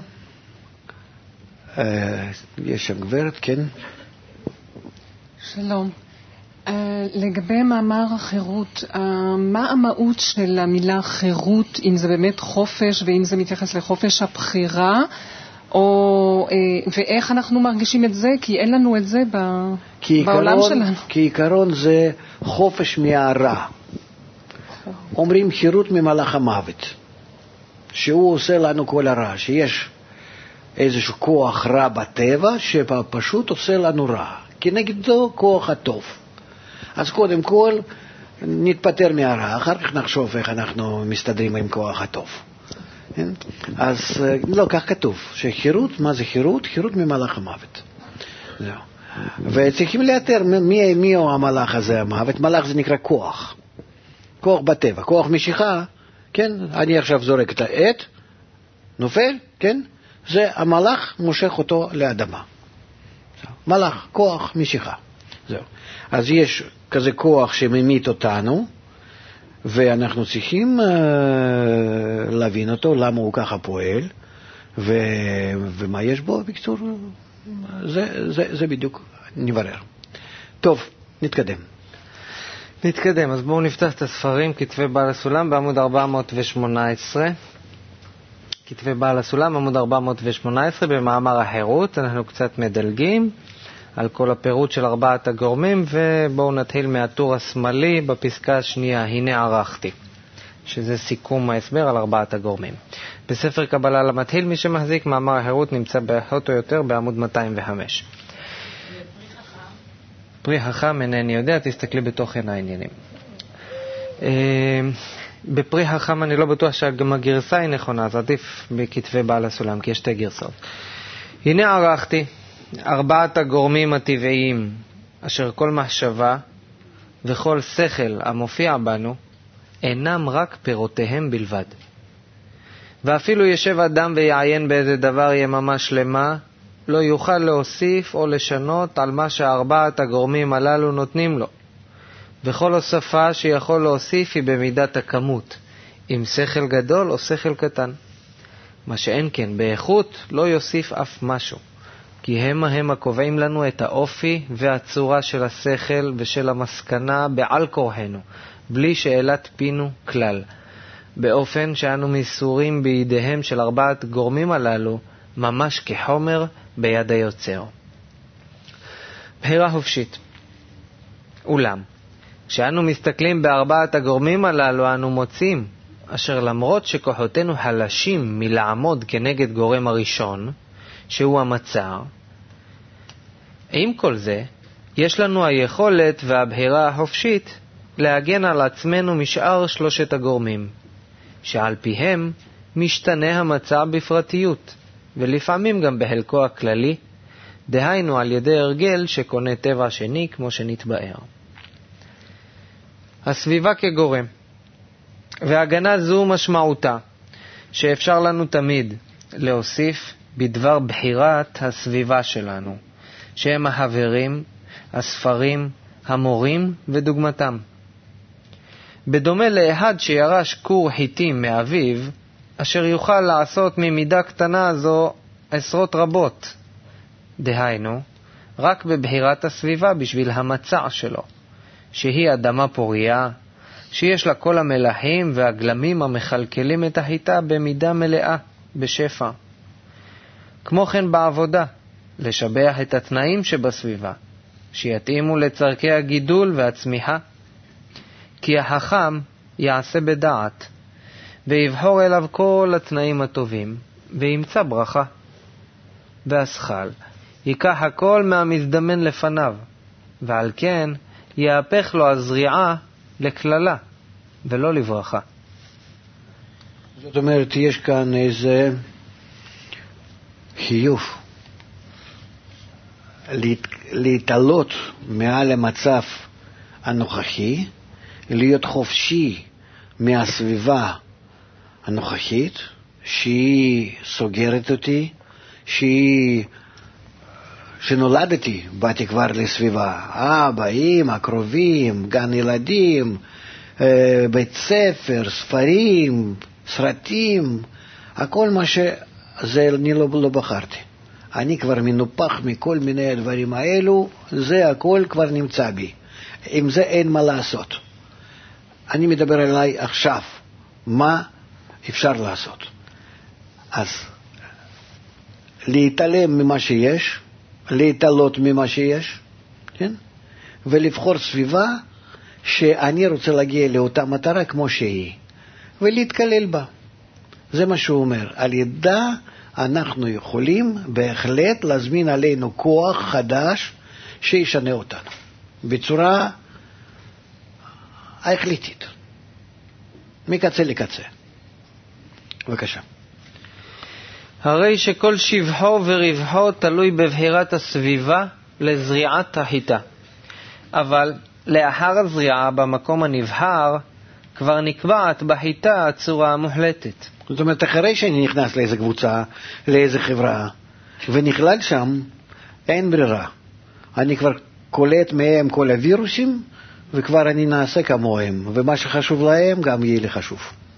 S2: יש שם גברת, כן?
S7: שלום. לגבי מאמר החירות, מה המהות של המילה חירות, אם זה באמת חופש ואם זה מתייחס לחופש הבחירה, ואיך אנחנו מרגישים את זה? כי אין לנו את זה בעולם שלנו.
S2: כעיקרון זה חופש מהרע. אומרים חירות ממלאך המוות, שהוא עושה לנו כל הרע, שיש איזשהו כוח רע בטבע שפשוט עושה לנו רע, כנגדו כוח הטוב. אז קודם כל נתפטר מהרע, אחר כך נחשוב איך אנחנו מסתדרים עם כוח הטוב. אז לא, כך כתוב, שחירות, מה זה חירות? חירות ממלאך המוות. זהו. וצריכים לאתר מי הוא המלאך הזה, המוות. מלאך זה נקרא כוח. כוח בטבע, כוח משיכה, כן? אני עכשיו זורק את העט, נופל, כן? זה המלאך מושך אותו לאדמה. מלאך, כוח משיכה. זהו. אז יש כזה כוח שממית אותנו, ואנחנו צריכים להבין אותו, למה הוא ככה פועל, ומה יש בו, בקצור, זה בדיוק נברר. טוב, נתקדם.
S1: אז בואו נפתח את הספרים, כתבי בעל הסולם בעמוד 418. כתבי בעל הסולם, עמוד 418, במאמר החירות. אנחנו קצת מדלגים על כל הפירוט של ארבעת הגורמים, ובואו נתחיל מהטור השמאלי בפסקה השנייה, הנה ערכתי, שזה סיכום ההסבר על ארבעת הגורמים. בספר קבלה למתחיל, מי שמחזיק, מאמר החירות נמצא פחות או יותר בעמוד 205. פרי חכם אינני יודע, תסתכלי בתוכן העניינים. בפרי חכם אני לא בטוח שגם הגרסה היא נכונה, אז עדיף בכתבי בעל הסולם, כי יש שתי גרסאות. הנה ערכתי ארבעת הגורמים הטבעיים, אשר כל מחשבה וכל שכל המופיע בנו, אינם רק פירותיהם בלבד. ואפילו ישב אדם ויעיין באיזה דבר יממה שלמה, לא יוכל להוסיף או לשנות על מה שארבעת הגורמים הללו נותנים לו. וכל הוספה שיכול להוסיף היא במידת הכמות, עם שכל גדול או שכל קטן. מה שאין כן, באיכות לא יוסיף אף משהו, כי הם הקובעים לנו את האופי והצורה של השכל ושל המסקנה בעל כורחנו, בלי שאלת פינו כלל, באופן שאנו מסורים בידיהם של ארבעת גורמים הללו, ממש כחומר ביד היוצר. בחירה חופשית. אולם, כשאנו מסתכלים בארבעת הגורמים הללו, אנו מוצאים, אשר למרות שכוחותינו חלשים מלעמוד כנגד גורם הראשון, שהוא המצר, עם כל זה, יש לנו היכולת והבחירה החופשית להגן על עצמנו משאר שלושת הגורמים, שעל פיהם משתנה המצר בפרטיות, ולפעמים גם בחלקו הכללי, דהיינו על ידי הרגל שקונה טבע שני כמו שנתבאר. הסביבה כגורם, והגנה זו משמעותה, שאפשר לנו תמיד להוסיף בדבר בחירת הסביבה שלנו, שהם החברים, הספרים, המורים ודוגמתם. בדומה לאחד שירש כור חיטים מאביו, אשר יוכל לעשות ממידה קטנה זו עשרות רבות. דהיינו, רק בבחירת הסביבה בשביל המצע שלו, שהיא אדמה פוריה, שיש לה כל המלחים והגלמים המחלקלים את החיטה במידה מלאה, בשפע. כמו כן בעבודה, לשבח את התנאים שבסביבה, שיתאימו לצרכי הגידול והצמיחה. כי החכם יעשה בדעת, ויבחור אליו כל התנאים הטובים, וימצא ברכה. והשכל ייקח הכל מהמזדמן לפניו, ועל כן יהפך לו הזריעה לכללה, ולא לברכה.
S2: זאת אומרת, יש כאן איזה חיוב להתעלות מעל המצב הנוכחי, להיות חופשי מהסביבה הנוכחית, שהיא סוגרת אותי, שנולדתי, באתי כבר לסביבה, אבא, אמא, קרובים, גן ילדים, בית ספר, ספרים, סרטים, הכל מה שזה אני לא בחרתי. אני כבר מנופח מכל מיני הדברים האלו, זה הכל כבר נמצא בי. עם זה אין מה לעשות. אני מדבר עליי עכשיו, מה אפשר לעשות? אז להתעלם ממה שיש, להתעלות ממה שיש, כן? ולבחור סביבה שאני רוצה להגיע לאותה מטרה כמו שהיא, ולהתקלל בה. זה מה שהוא אומר. על ידה אנחנו יכולים בהחלט להזמין עלינו כוח חדש שישנה אותנו, בצורה ההחלטית, מקצה לקצה. בבקשה.
S1: הרי שכל שבחו ורבחו תלוי בבחירת הסביבה לזריעת החיטה. אבל לאחר הזריעה במקום הנבחר, כבר נקבעת בחיטה הצורה המוחלטת.
S2: זאת אומרת, אחרי שאני נכנס לאיזו קבוצה, לאיזו חברה, ונכלל שם, אין ברירה. אני כבר קולט מהם כל הווירוסים, וכבר אני נעשה כמוהם, ומה שחשוב להם גם יהיה לי חשוב.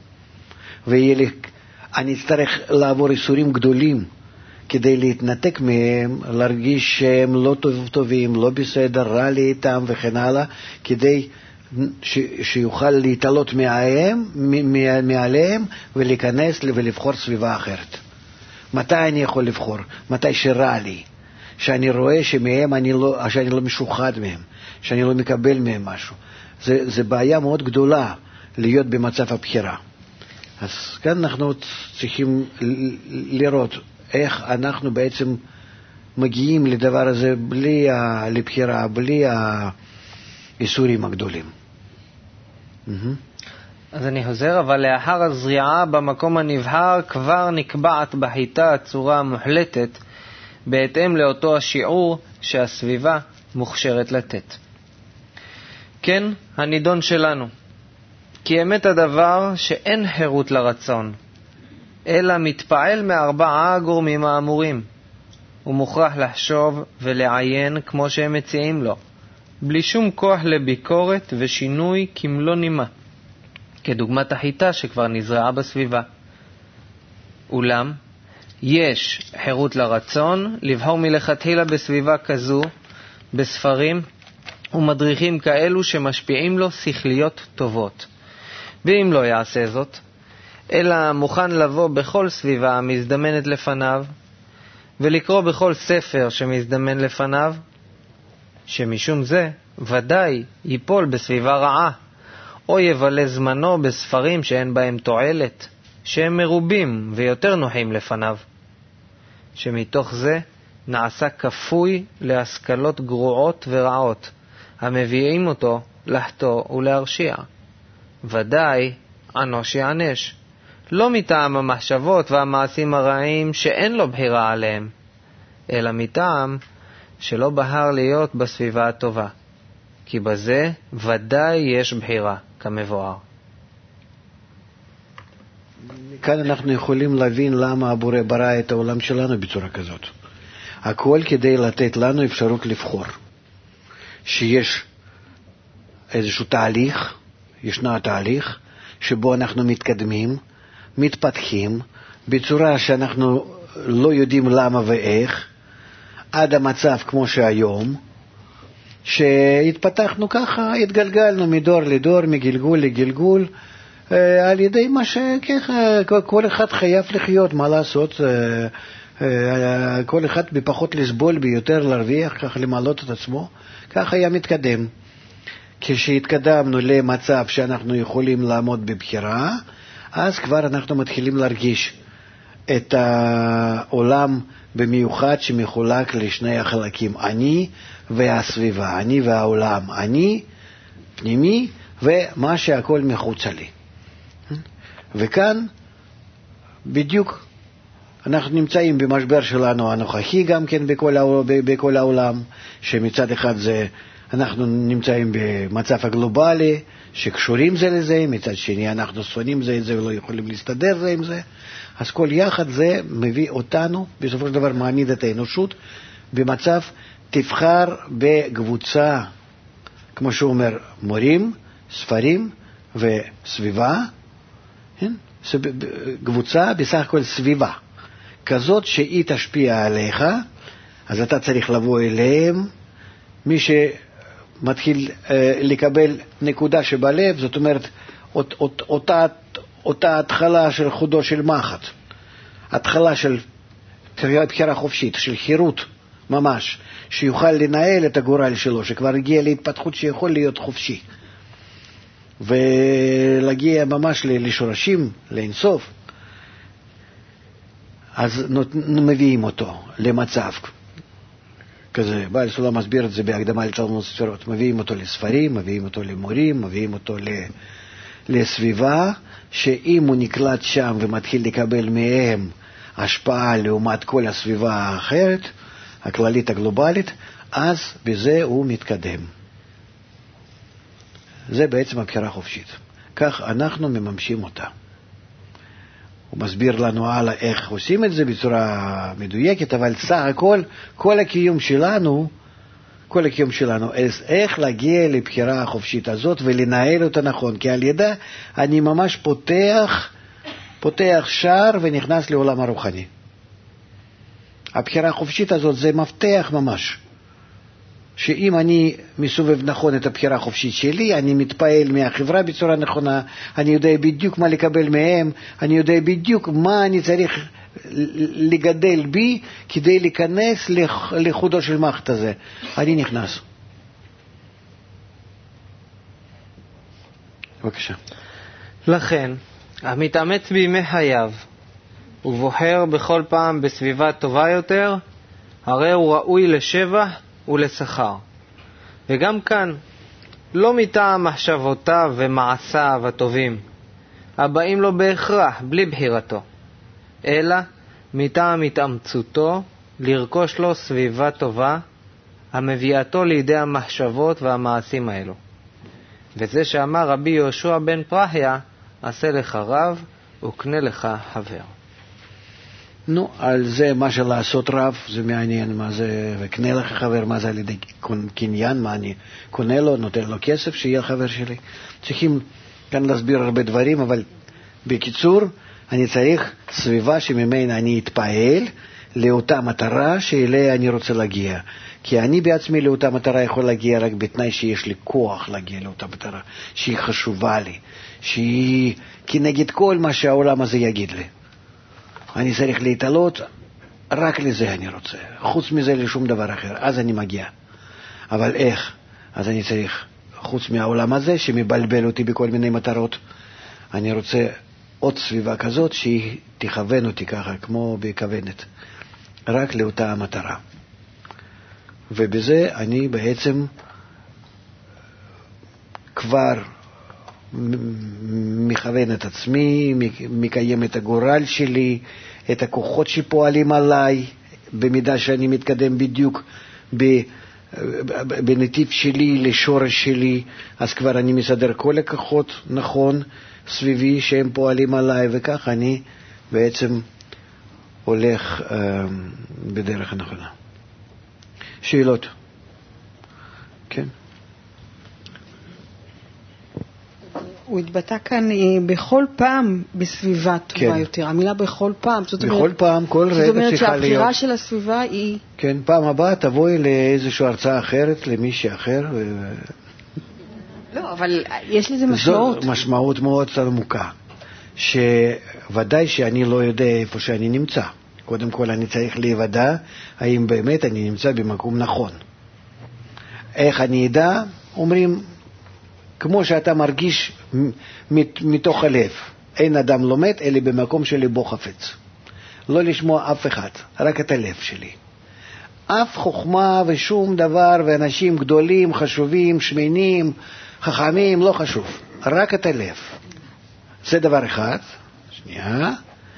S2: אני אצטרך לעבור איסורים גדולים, כדי להתנתק מהם, להרגיש שהם לא טובים, לא בסדר, רע לי איתם וכן הלאה, כדי שיוכל להתעלות מעליהם ולהיכנס ולבחור סביבה אחרת. מתי אני יכול לבחור? מתי שרע לי, שאני רואה שמהם שאני לא משוחד מהם, שאני לא מקבל מהם משהו. זה בעיה מאוד גדולה להיות במצב הבחירה. אז כאן אנחנו צריכים לראות איך אנחנו בעצם מגיעים לדבר הזה בלי לבחירה, בלי האיסורים הגדולים.
S1: אז אני חוזר, אבל לאחר הזריעה במקום הנבחר כבר נקבעת בחיטה הצורה המוחלטת בהתאם לאותו השיעור שהסביבה מוכשרת לתת. כן, הנידון שלנו. כי אמת הדבר שאין חירות לרצון, אלא מתפעל מארבעה הגורמים האמורים. הוא מוכרח לחשוב ולעיין כמו שהם מציעים לו, בלי שום כוח לביקורת ושינוי כמלוא נימה, כדוגמת החיטה שכבר נזרעה בסביבה. אולם, יש חירות לרצון לבחור מלכתחילה בסביבה כזו, בספרים ומדריכים כאלו שמשפיעים לו שכליות טובות. ואם לא יעשה זאת, אלא מוכן לבוא בכל סביבה המזדמנת לפניו, ולקרוא בכל ספר שמזדמן לפניו, שמשום זה ודאי ייפול בסביבה רעה, או יבלה זמנו בספרים שאין בהם תועלת, שהם מרובים ויותר נוחים לפניו, שמתוך זה נעשה כפוי להשכלות גרועות ורעות, המביאים אותו לחטוא ולהרשיע. ודאי ענוש יענש, לא מטעם המחשבות והמעשים הרעים שאין לו בחירה עליהם, אלא מטעם שלא בחר להיות בסביבה הטובה, כי בזה ודאי יש בחירה כמבואר.
S2: כאן אנחנו יכולים להבין למה הבורא ברא את העולם שלנו בצורה כזאת. הכל כדי לתת לנו אפשרות לבחור, שיש איזשהו תהליך, ישנו התהליך שבו אנחנו מתקדמים, מתפתחים, בצורה שאנחנו לא יודעים למה ואיך, עד המצב כמו שהיום, שהתפתחנו ככה, התגלגלנו מדור לדור, מגלגול לגלגול, על ידי מה שככה, כל אחד חייב לחיות, מה לעשות, כל אחד בפחות לסבול, ביותר להרוויח, ככה למעלות את עצמו, ככה היה מתקדם. כשהתקדמנו למצב שאנחנו יכולים לעמוד בבחירה, אז כבר אנחנו מתחילים להרגיש את העולם במיוחד שמחולק לשני החלקים, אני והסביבה, אני והעולם, אני פנימי ומה שהכל מחוצה לי. וכאן בדיוק אנחנו נמצאים במשבר שלנו הנוכחי גם כן בכל העולם, שמצד אחד זה אנחנו נמצאים במצב הגלובלי שקשורים זה לזה, מצד שני אנחנו שונאים זה את זה ולא יכולים להסתדר זה עם זה, אז כל יחד זה מביא אותנו, בסופו של דבר מעמיד את האנושות במצב תבחר בקבוצה, כמו שהוא אומר, מורים, ספרים וסביבה, קבוצה בסך הכל סביבה, כזאת שהיא תשפיע עליך, אז אתה צריך לבוא אליהם, מי שמתחיל לקבל נקודה שבלב, זאת אומרת, אותה התחלה של חודו של מחט, התחלה של בחירה חופשית, של חירות ממש, שיוכל לנהל את הגורל שלו, שכבר הגיע להתפתחות שיכול להיות חופשי. ולהגיע ממש לשורשים, לאינסוף. אז מביאים אותו למצב כזה. בעל סולם מסביר את זה בהקדמה לתלמוד ספירות. מביאים אותו לספרים, מביאים אותו למורים, מביאים אותו לסביבה, שאם הוא נקלט שם ומתחיל לקבל מהם השפעה לעומת כל הסביבה האחרת, הכללית הגלובלית, אז בזה הוא מתקדם. זה בעצם הבחירה החופשית. כך אנחנו מממשים אותה. הוא מסביר לנו הלאה איך עושים את זה בצורה מדויקת, אבל סך הכל, כל הקיום שלנו, איך להגיע לבחירה החופשית הזאת ולנהל אותה נכון, כי על ידה אני ממש פותח שער ונכנס לעולם הרוחני. הבחירה החופשית הזאת זה מפתח ממש. שאם אני מסובב נכון את הבחירה החופשית שלי, אני מתפעל מהחברה בצורה נכונה, אני יודע בדיוק מה לקבל מהם, אני יודע בדיוק מה אני צריך לגדל בי כדי להיכנס לחודו של מערכת הזה. אני נכנס. בבקשה.
S1: לכן, המתאמץ בימי חייו ובוחר בכל פעם בסביבה טובה יותר, הרי הוא ראוי לשבח ולשכר. וגם כאן, לא מטעם מחשבותיו ומעשיו הטובים, הבאים לו בהכרח בלי בחירתו, אלא מטעם התאמצותו לרכוש לו סביבה טובה, המביאתו לידי המחשבות והמעשים האלו. וזה שאמר רבי יהושע בן פרחיה, עשה לך רב וקנה לך חבר.
S2: נו, על זה מה שלעשות רב, זה מעניין, מה זה, וקנה לך חבר, מה זה על ידי קניין, מה אני קונה לו, נותן לו כסף, שיהיה חבר שלי. צריכים כאן להסביר הרבה דברים, אבל בקיצור, אני צריך סביבה שממנה אני אתפעל לאותה מטרה שאליה אני רוצה להגיע. כי אני בעצמי לאותה מטרה יכול להגיע רק בתנאי שיש לי כוח להגיע לאותה מטרה, שהיא חשובה לי, שהיא כנגד כל מה שהעולם הזה יגיד לי. אני צריך להתעלות, רק לזה אני רוצה. חוץ מזה לשום דבר אחר. אז אני מגיע. אבל איך? אז אני צריך, חוץ מהעולם הזה שמבלבל אותי בכל מיני מטרות, אני רוצה עוד סביבה כזאת שהיא תכוון אותי ככה, כמו בכוונת. רק לאותה המטרה. ובזה אני בעצם כבר מכוון את עצמי, מקיים את הגורל שלי, את הכוחות שפועלים עליי, במידה שאני מתקדם בדיוק בנתיב שלי, לשורש שלי, אז כבר אני מסדר כל הכוחות נכון סביבי שהם פועלים עליי, וכך אני בעצם הולך בדרך הנכונה. שאלות? כן.
S7: הוא התבטא כאן בכל פעם בסביבה טובה יותר. המילה בכל פעם.
S2: בכל פעם, כל רגע צריכה להיות. זאת אומרת
S7: שהבחירה של הסביבה היא...
S2: כן, פעם הבאה תבואי לאיזושהי הרצאה אחרת, למישהי אחר.
S7: לא, אבל יש לזה משמעות.
S2: זו משמעות מאוד עמוקה. שוודאי שאני לא יודע איפה שאני נמצא. קודם כל אני צריך להיוודע האם באמת אני נמצא במקום נכון. איך אני אדע? אומרים, כמו שאתה מרגיש מתוך הלב. אין אדם לומד אלא במקום שליבו חפץ. לא לשמוע אף אחד, רק את הלב שלי. אף חוכמה ושום דבר, ואנשים גדולים, חשובים, שמנים, חכמים, לא חשוב. רק את הלב. זה דבר אחד. שנייה.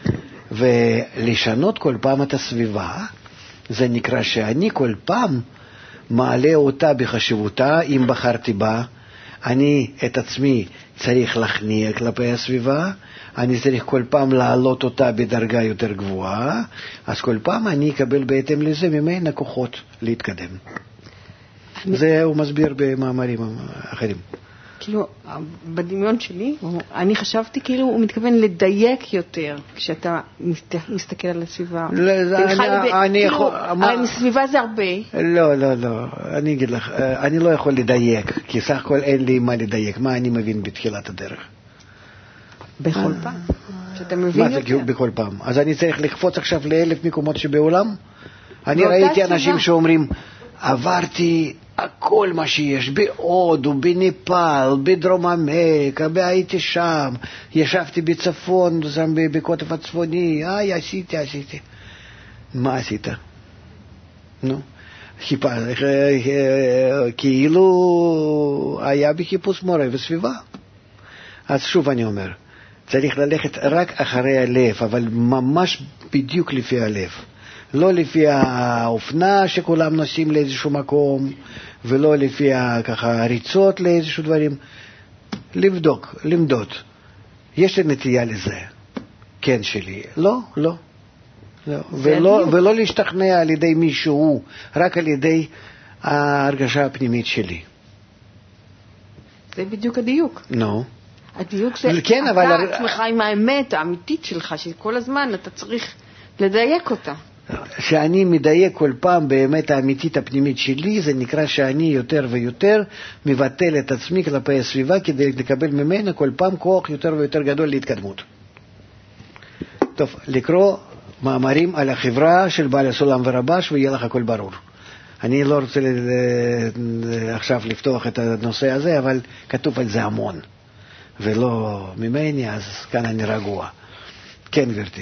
S2: ולשנות כל פעם את הסביבה, זה נקרא שאני כל פעם מעלה אותה בחשיבותה, אם בחרתי בה, אני את עצמי צריך להכניע כלפי הסביבה, אני צריך כל פעם להעלות אותה בדרגה יותר גבוהה, אז כל פעם אני אקבל בהתאם לזה ממנה כוחות להתקדם. זה הוא מסביר במאמרים אחרים.
S7: כאילו, בדמיון שלי, אני חשבתי כאילו הוא מתכוון לדייק יותר, כשאתה מסתכל על הסביבה. הסביבה זה הרבה.
S2: לא, אני אגיד לך, אני לא יכול לדייק, כי סך הכל אין לי מה לדייק. מה אני מבין בתחילת הדרך?
S7: בכל פעם. שאתה מבין
S2: מה
S7: יותר.
S2: זה בכל פעם? אז אני צריך לקפוץ עכשיו ל1,000 מקומות שבעולם? אני ראיתי אנשים שאומרים, עברתי הכל מה שיש, בהודו, בנפאל, בדרום אמריקה, הייתי שם, ישבתי בצפון, שם בקוטב הצפוני, עשיתי. מה עשית? נו, כאילו היה בחיפוש מורה וסביבה. אז שוב אני אומר, צריך ללכת רק אחרי הלב, אבל ממש בדיוק לפי הלב. לא לפי האופנה שכולם נוסעים לאיזשהו מקום, ולא לפי ככה ריצות לאיזשהו דברים. לבדוק, למדוד. יש לי נטייה לזה. כן שלי. לא. ולא להשתכנע על ידי מישהו, רק על ידי ההרגשה הפנימית שלי.
S7: זה בדיוק הדיוק.
S2: נו.
S7: הדיוק זה
S2: כן,
S7: אתה עצמך עם האמת האמיתית שלך, שכל הזמן אתה צריך לדייק אותה.
S2: שאני מדייק כל פעם באמת האמיתית הפנימית שלי, זה נקרא שאני יותר ויותר מבטל את עצמי כלפי הסביבה כדי לקבל ממנה כל פעם כוח יותר ויותר גדול להתקדמות. טוב, לקרוא מאמרים על החברה של בעל הסולם ורבש ויהיה לך הכל ברור. אני לא רוצה עכשיו לפתוח את הנושא הזה, אבל כתוב על זה המון ולא ממני, אז כאן אני רגוע. כן גברתי.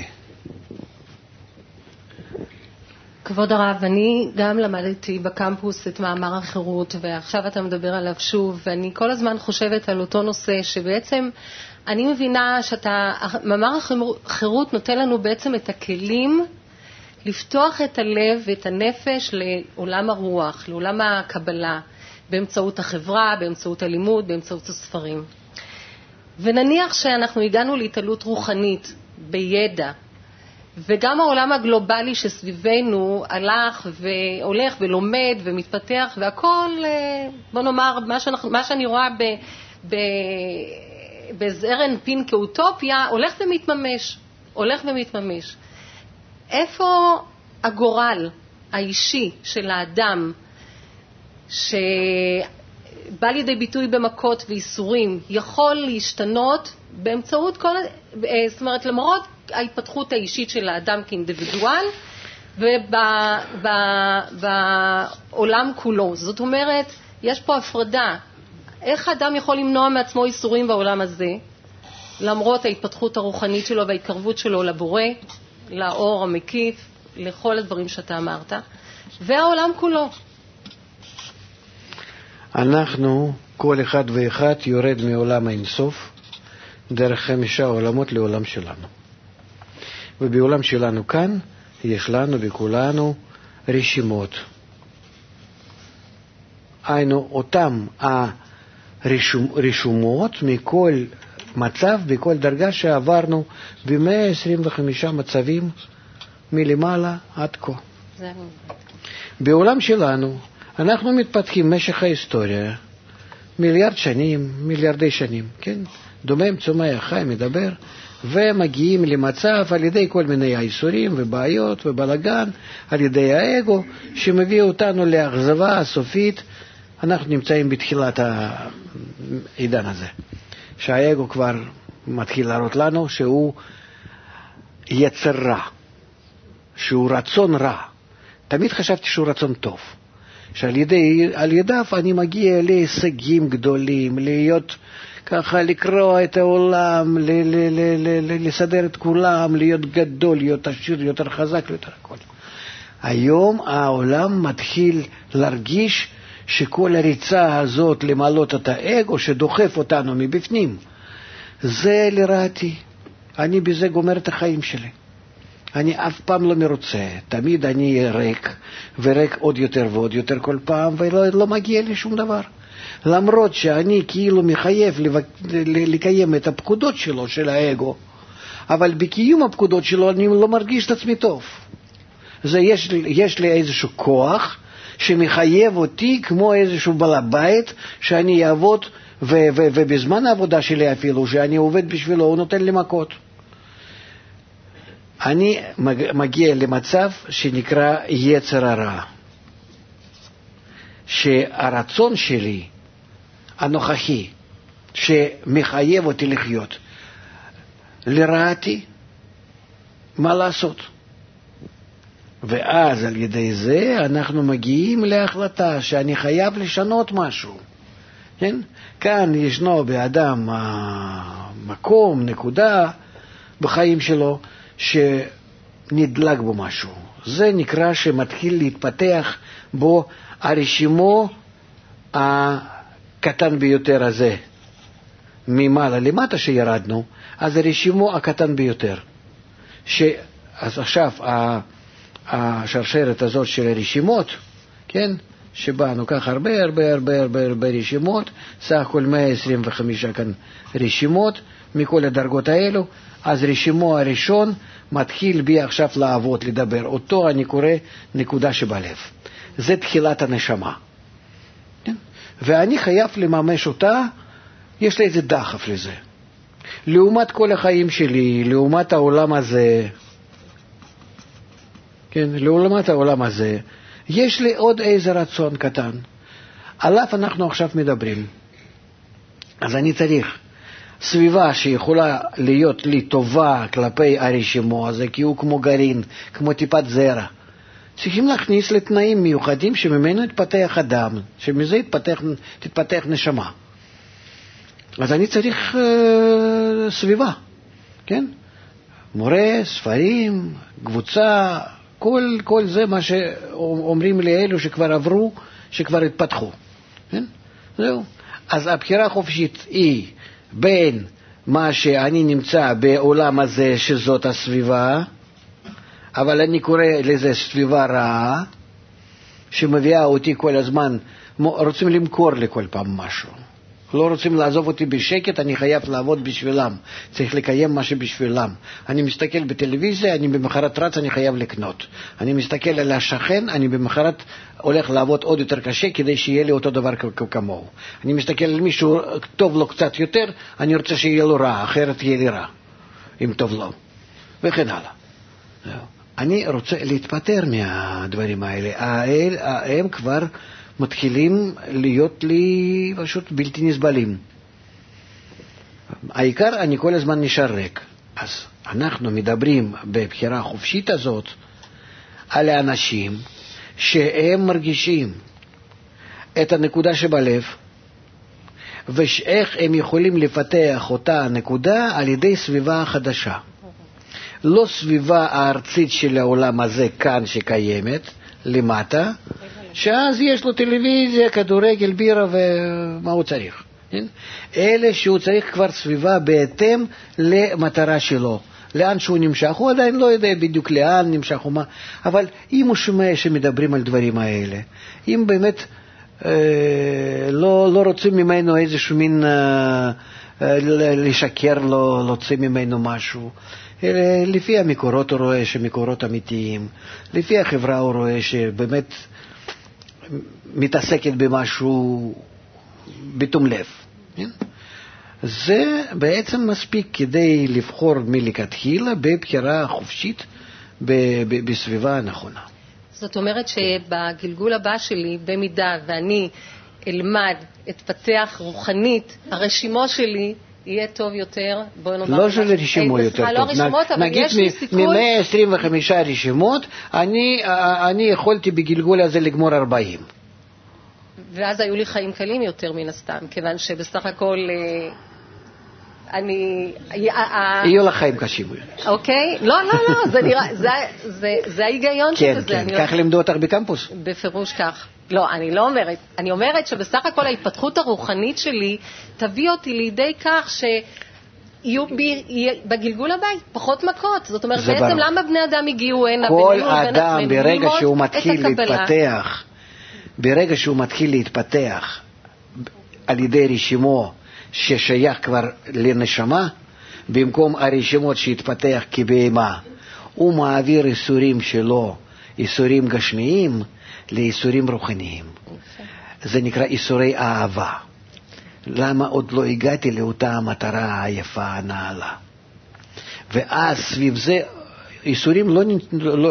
S6: כבוד הרב, אני גם למדתי בקמפוס את מאמר החירות, ועכשיו אתה מדבר עליו שוב, ואני כל הזמן חושבת על אותו נושא, שבעצם אני מבינה מאמר החירות נותן לנו בעצם את הכלים לפתוח את הלב ואת הנפש לעולם הרוח, לעולם הקבלה, באמצעות החברה, באמצעות הלימוד, באמצעות הספרים. ונניח שאנחנו הגענו להתעלות רוחנית בידע, וגם העולם הגלובלי שסביבנו הולך ולומד ומתפתח, והכל, בוא נאמר, מה שאני רואה בזרן פין כאוטופיה, הולך ומתממש. איפה הגורל האישי של האדם, שבא לידי ביטוי במכות ואיסורים, יכול להשתנות באמצעות זאת אומרת, למרות ההתפתחות האישית של האדם כאינדיבידואל ובעולם כולו. זאת אומרת, יש פה הפרדה. איך האדם יכול למנוע מעצמו איסורים בעולם הזה, למרות ההתפתחות הרוחנית שלו וההתקרבות שלו לבורא, לאור המקיף, לכל הדברים שאתה אמרת, והעולם כולו.
S2: אנחנו, כל אחד ואחד יורד מעולם האינסוף, דרך 5 עולמות לעולם שלנו. ובעולם שלנו כאן יש לנו בכולנו רשימות. היינו אותם הרשומות מכל מצב, בכל דרגה שעברנו ב-125 מצבים מלמעלה עד כה. בעולם שלנו אנחנו מתפתחים משך ההיסטוריה מיליארד שנים, מיליארדי שנים, כן? דומם, צומח, חי, מדבר, ומגיעים למצב על ידי כל מיני האיסורים ובעיות ובלגן, על ידי האגו, שמביא אותנו לאכזבה הסופית. אנחנו נמצאים בתחילת העידן הזה, שהאגו כבר מתחיל להראות לנו שהוא יצר רע, שהוא רצון רע. תמיד חשבתי שהוא רצון טוב, שעל ידיו אני מגיע להישגים גדולים, להיות ככה, לקרוא את העולם, לסדר את כולם, להיות גדול, להיות עשיר, יותר חזק, יותר הכל. היום העולם מתחיל להרגיש שכל הריצה הזאת למעלות את האגו שדוחף אותנו מבפנים, זה לרעתי. אני בזה גומר את החיים שלי. אני אף פעם לא מרוצה, תמיד אני ריק, וריק עוד יותר ועוד יותר כל פעם, ולא מגיע לי שום דבר. למרות שאני כאילו מחייב לקיים את הפקודות שלו, של האגו, אבל בקיום הפקודות שלו אני לא מרגיש את עצמי טוב. יש לי איזשהו כוח שמחייב אותי כמו איזשהו בעל בית שאני אעבוד, ובזמן העבודה שלי אפילו שאני עובד בשבילו הוא נותן לי מכות. אני מגיע למצב שנקרא יצר הרע, שהרצון שלי הנוכחי שמחייב אותי לחיות לרעתי, מה לעשות? ואז על ידי זה אנחנו מגיעים להחלטה שאני חייב לשנות משהו. כן? כאן ישנו באדם מקום, נקודה בחיים שלו שנדלק בו משהו. זה נקרא שמתחיל להתפתח בו הרשימו הקטן ביותר הזה. ממעלה למטה שירדנו, אז הרשימו הקטן ביותר. אז עכשיו השרשרת הזאת של הרשימות, כן? שבאנו כך הרבה רשימות, סך הכל 125 כאן רשימות מכל הדרגות האלו, אז רשימו הראשון מתחיל בי עכשיו לעבוד, לדבר. אותו אני קורא נקודה שבלב. זה תחילת הנשמה. כן? ואני חייב לממש אותה, יש לי איזה דחף לזה. לעומת כל החיים שלי, לעומת העולם הזה, כן, לעומת העולם הזה, יש לי עוד איזה רצון קטן. עליו אנחנו עכשיו מדברים. אז אני צריך סביבה שיכולה להיות לי טובה כלפי הרשימו הזה, כי הוא כמו גרעין, כמו טיפת זרע. צריכים להכניס לתנאים מיוחדים שממנו יתפתח אדם, שמזה תתפתח נשמה. אז אני צריך סביבה, כן? מורה, ספרים, קבוצה, כל זה מה שאומרים לי אלו שכבר עברו, שכבר התפתחו. כן? זהו. אז הבחירה החופשית היא בין מה שאני נמצא בעולם הזה שזאת הסביבה, אבל אני קורא לזה סביבה רעה, שמביאה אותי כל הזמן, רוצים למכור לי כל פעם משהו. לא רוצים לעזוב אותי בשקט, אני חייב לעבוד בשבילם. צריך לקיים מה שבשבילם. אני מסתכל בטלוויזיה, אני במחרת רץ, אני חייב לקנות. אני מסתכל על השכן, אני במחרת הולך לעבוד עוד יותר קשה, כדי שיהיה לי אותו דבר כמוהו. אני מסתכל על מישהו טוב לו קצת יותר, אני רוצה שיהיה לו רע, אחרת יהיה לי רע, אם טוב לו. וכן הלאה. אני רוצה להתפטר מהדברים האלה. הם כבר מתחילים להיות לי פשוט בלתי נסבלים. העיקר אני כל הזמן נשאר ריק. אז אנחנו מדברים בבחירה החופשית הזאת על האנשים שהם מרגישים את הנקודה שבלב, ואיך הם יכולים לפתח אותה נקודה על ידי סביבה חדשה. לא סביבה הארצית של העולם הזה כאן שקיימת, למטה, שאז יש לו טלוויזיה, כדורגל, בירה ומה הוא צריך. אלה שהוא צריך כבר סביבה בהתאם למטרה שלו. לאן שהוא נמשך, הוא עדיין לא יודע בדיוק לאן נמשך ומה, אבל אם הוא שומע שמדברים על דברים האלה, אם באמת לא רוצים ממנו איזשהו מין לשקר לו, להוציא ממנו משהו, לפי המקורות הוא רואה שמקורות אמיתיים, לפי החברה הוא רואה שבאמת מתעסקת במשהו בתום לב. זה בעצם מספיק כדי לבחור מלכתחילה בבחירה חופשית בסביבה הנכונה.
S8: זאת אומרת שבגלגול הבא שלי, במידה ואני אלמד, אתפתח רוחנית, הרשימו שלי יהיה טוב יותר.
S2: לא של רשימו יותר טוב. נגיד מ-125 רשימות, אני יכולתי בגלגול הזה לגמור 40.
S8: ואז היו לי חיים קלים יותר מן הסתם, כיוון שבסך הכל
S2: יהיו לך חיים קשים.
S8: אוקיי? לא, זה נראה, זה ההיגיון של זה.
S2: כן, כך לימדו אותך בקמפוס.
S8: בפירוש כך. לא, אני לא אומרת. אני אומרת שבסך הכל ההתפתחות הרוחנית שלי תביא אותי לידי כך שיהיו בגלגול הבית פחות מכות. זאת אומרת, בעצם למה בני אדם הגיעו הנה?
S2: כל אדם ברגע שהוא מתחיל להתפתח, ברגע שהוא מתחיל להתפתח על ידי רשימו ששייך כבר לנשמה, במקום הרשימות שהתפתח כבהמה, הוא מעביר איסורים שלו, איסורים גשמיים, לאיסורים רוחניים. זה נקרא איסורי אהבה. למה עוד לא הגעתי לאותה המטרה היפה הנעלה? ואז סביב זה איסורים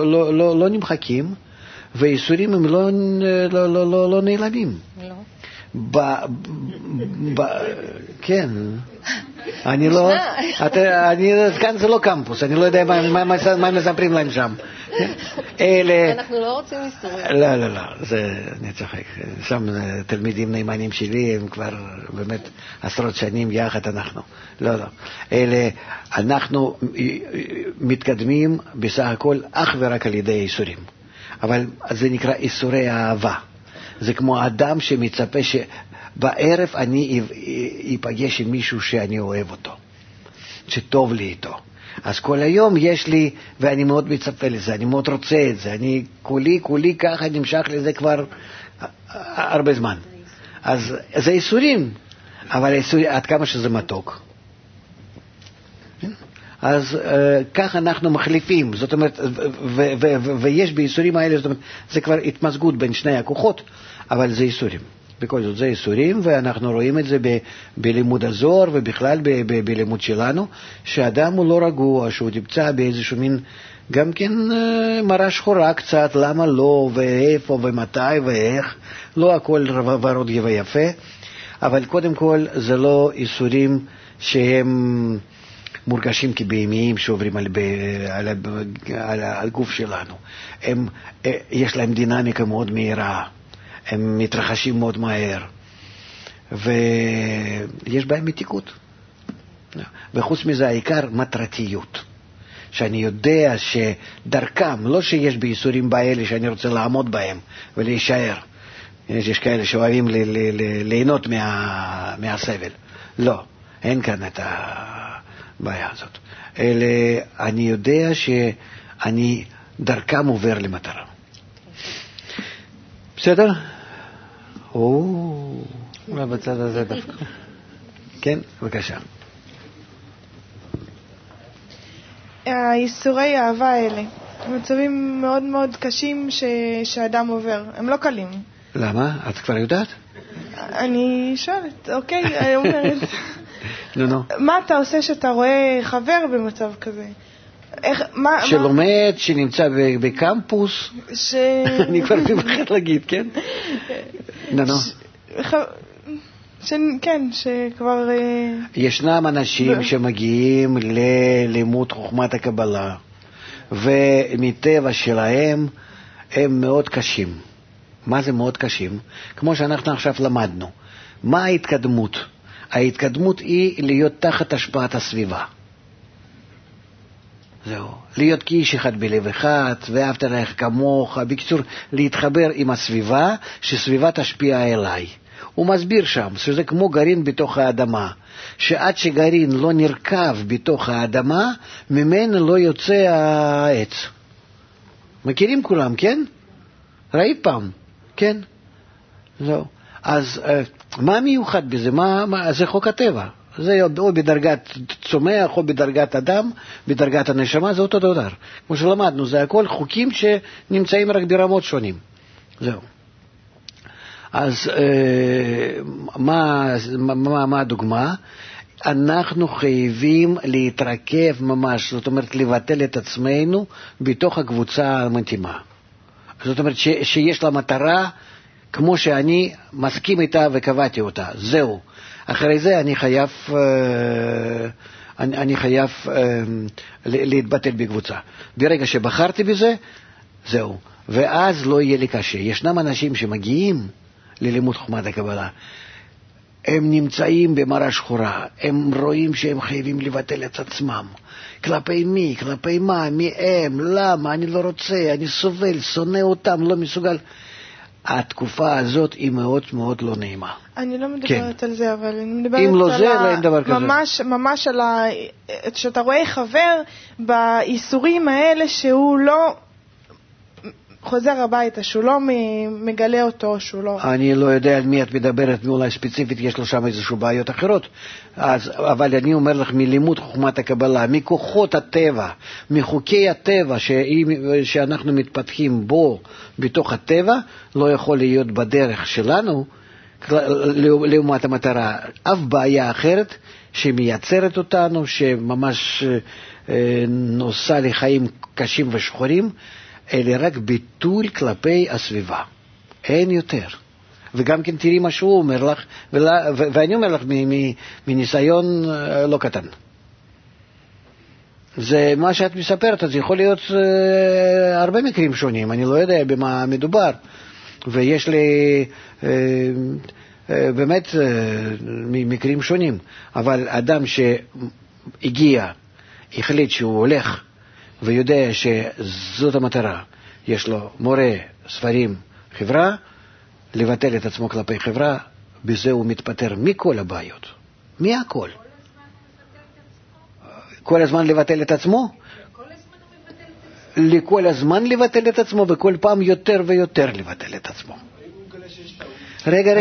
S2: לא נמחקים, ואיסורים הם לא נעלמים. כן. אני לא... כאן זה לא קמפוס, אני לא יודע מה מספרים להם שם.
S8: אנחנו לא רוצים איסורים.
S2: לא, אני צוחק. שם תלמידים נאמנים שלי, הם כבר באמת עשרות שנים יחד אנחנו. לא. אנחנו מתקדמים בסך הכל אך ורק על ידי איסורים. אבל זה נקרא איסורי אהבה. זה כמו אדם שמצפה שבערב אני אפגש עם מישהו שאני אוהב אותו, שטוב לי איתו. אז כל היום יש לי, ואני מאוד מצפה לזה, אני מאוד רוצה את זה, אני כולי ככה נמשך לזה כבר הרבה זמן. אז זה איסורים, אבל עד כמה שזה מתוק. אז כך אנחנו מחליפים, זאת אומרת, ויש באיסורים האלה, זאת אומרת, זה כבר התמזגות בין שני הכוחות, אבל זה איסורים. בכל זאת זה איסורים, ואנחנו רואים את זה בלימוד הזוהר, ובכלל בלימוד שלנו, שאדם הוא לא רגוע, שהוא נמצא באיזשהו מין, גם כן מראה שחורה קצת, למה לא, ואיפה, ומתי, ואיך, לא הכל ורוד ויפה, אבל קודם כל זה לא איסורים שהם מורגשים כבהמיים שעוברים על גוף שלנו. יש להם דינמיקה מאוד מהירה, הם מתרחשים מאוד מהר, ויש בהם מתיקות. וחוץ מזה העיקר מטרתיות, שאני יודע שדרכם, לא שיש באיסורים באלה שאני רוצה לעמוד בהם ולהישאר. יש כאלה שאוהבים ליהנות מהסבל. לא, אין כאן את הבעיה הזאת. אלא אני יודע שאני דרכם עובר למטרה. בסדר?
S1: אולי בצד הזה דווקא.
S2: כן, בבקשה.
S9: האיסורי האהבה האלה, מצבים מאוד מאוד קשים שהאדם עובר, הם לא קלים.
S2: למה? את כבר יודעת?
S9: אני שואלת, אוקיי, אני אומרת.
S2: נו.
S9: מה אתה עושה שאתה רואה חבר במצב כזה?
S2: שלומד, שנמצא בקמפוס, אני כבר מפחד להגיד, כן? נו.
S9: כן, שכבר...
S2: ישנם אנשים שמגיעים ללימוד חוכמת הקבלה, ומטבע שלהם הם מאוד קשים. מה זה מאוד קשים? כמו שאנחנו עכשיו למדנו. מה ההתקדמות? ההתקדמות היא להיות תחת השפעת הסביבה. זהו. להיות כאיש אחד בלב אחד, ואהבת לרעך כמוך, בקיצור, להתחבר עם הסביבה, שסביבה תשפיע אליי. הוא מסביר שם, שזה כמו גרעין בתוך האדמה, שעד שגרעין לא נרכב בתוך האדמה, ממנו לא יוצא העץ. מכירים כולם, כן? ראית פעם? כן? זהו. אז מה מיוחד בזה? זה חוק הטבע. זה או בדרגת צומח או בדרגת אדם, בדרגת הנשמה, זה אותו דבר. כמו שלמדנו, זה הכל חוקים שנמצאים רק ברמות שונים. זהו. אז מה הדוגמה? אנחנו חייבים להתרכב ממש, זאת אומרת לבטל את עצמנו בתוך הקבוצה המתאימה. זאת אומרת שיש לה מטרה כמו שאני מסכים איתה וקבעתי אותה. זהו. אחרי זה אני חייב להתבטל בקבוצה. ברגע שבחרתי בזה, זהו. ואז לא יהיה לי קשה. ישנם אנשים שמגיעים ללימוד חוכמת הקבלה, הם נמצאים במראה שחורה, הם רואים שהם חייבים לבטל את עצמם. כלפי מי? כלפי מה? מי הם? למה? אני לא רוצה, אני סובל, שונא אותם, לא מסוגל. התקופה הזאת היא מאוד מאוד לא נעימה.
S9: אני לא מדברת על זה, אבל אני מדברת ממש על שאתה רואה חבר באיסורים האלה שהוא לא חוזר הביתה, שהוא לא מגלה אותו, שהוא לא...
S2: אני לא יודע על מי את מדברת, אולי ספציפית יש לו שם איזשהו בעיות אחרות, אבל אני אומר לך מלימוד חוכמת הקבלה, מכוחות הטבע, מחוקי הטבע שאנחנו מתפתחים בו בתוך הטבע, לא יכול להיות בדרך שלנו לעומת המטרה. אף בעיה אחרת שמייצרת אותנו, שממש נושא לחיים קשים ושחורים, אלא רק ביטול כלפי הסביבה. אין יותר. וגם כן תראי מה שהוא אומר לך, ואני אומר לך מניסיון לא קטן. זה מה שאת מספרת, אז יכול להיות הרבה מקרים שונים, אני לא יודע במה מדובר, ויש לי באמת מקרים שונים, אבל אדם שהגיע, החליט שהוא הולך, ויודע שזאת המטרה, יש לו מורה, ספרים, חברה, לבטל את עצמו כלפי חברה, בזה הוא מתפטר מכל הבעיות, מהכל. כל הזמן לבטל את עצמו? לכל הזמן לבטל את עצמו, וכל פעם יותר ויותר לבטל את עצמו. רגע,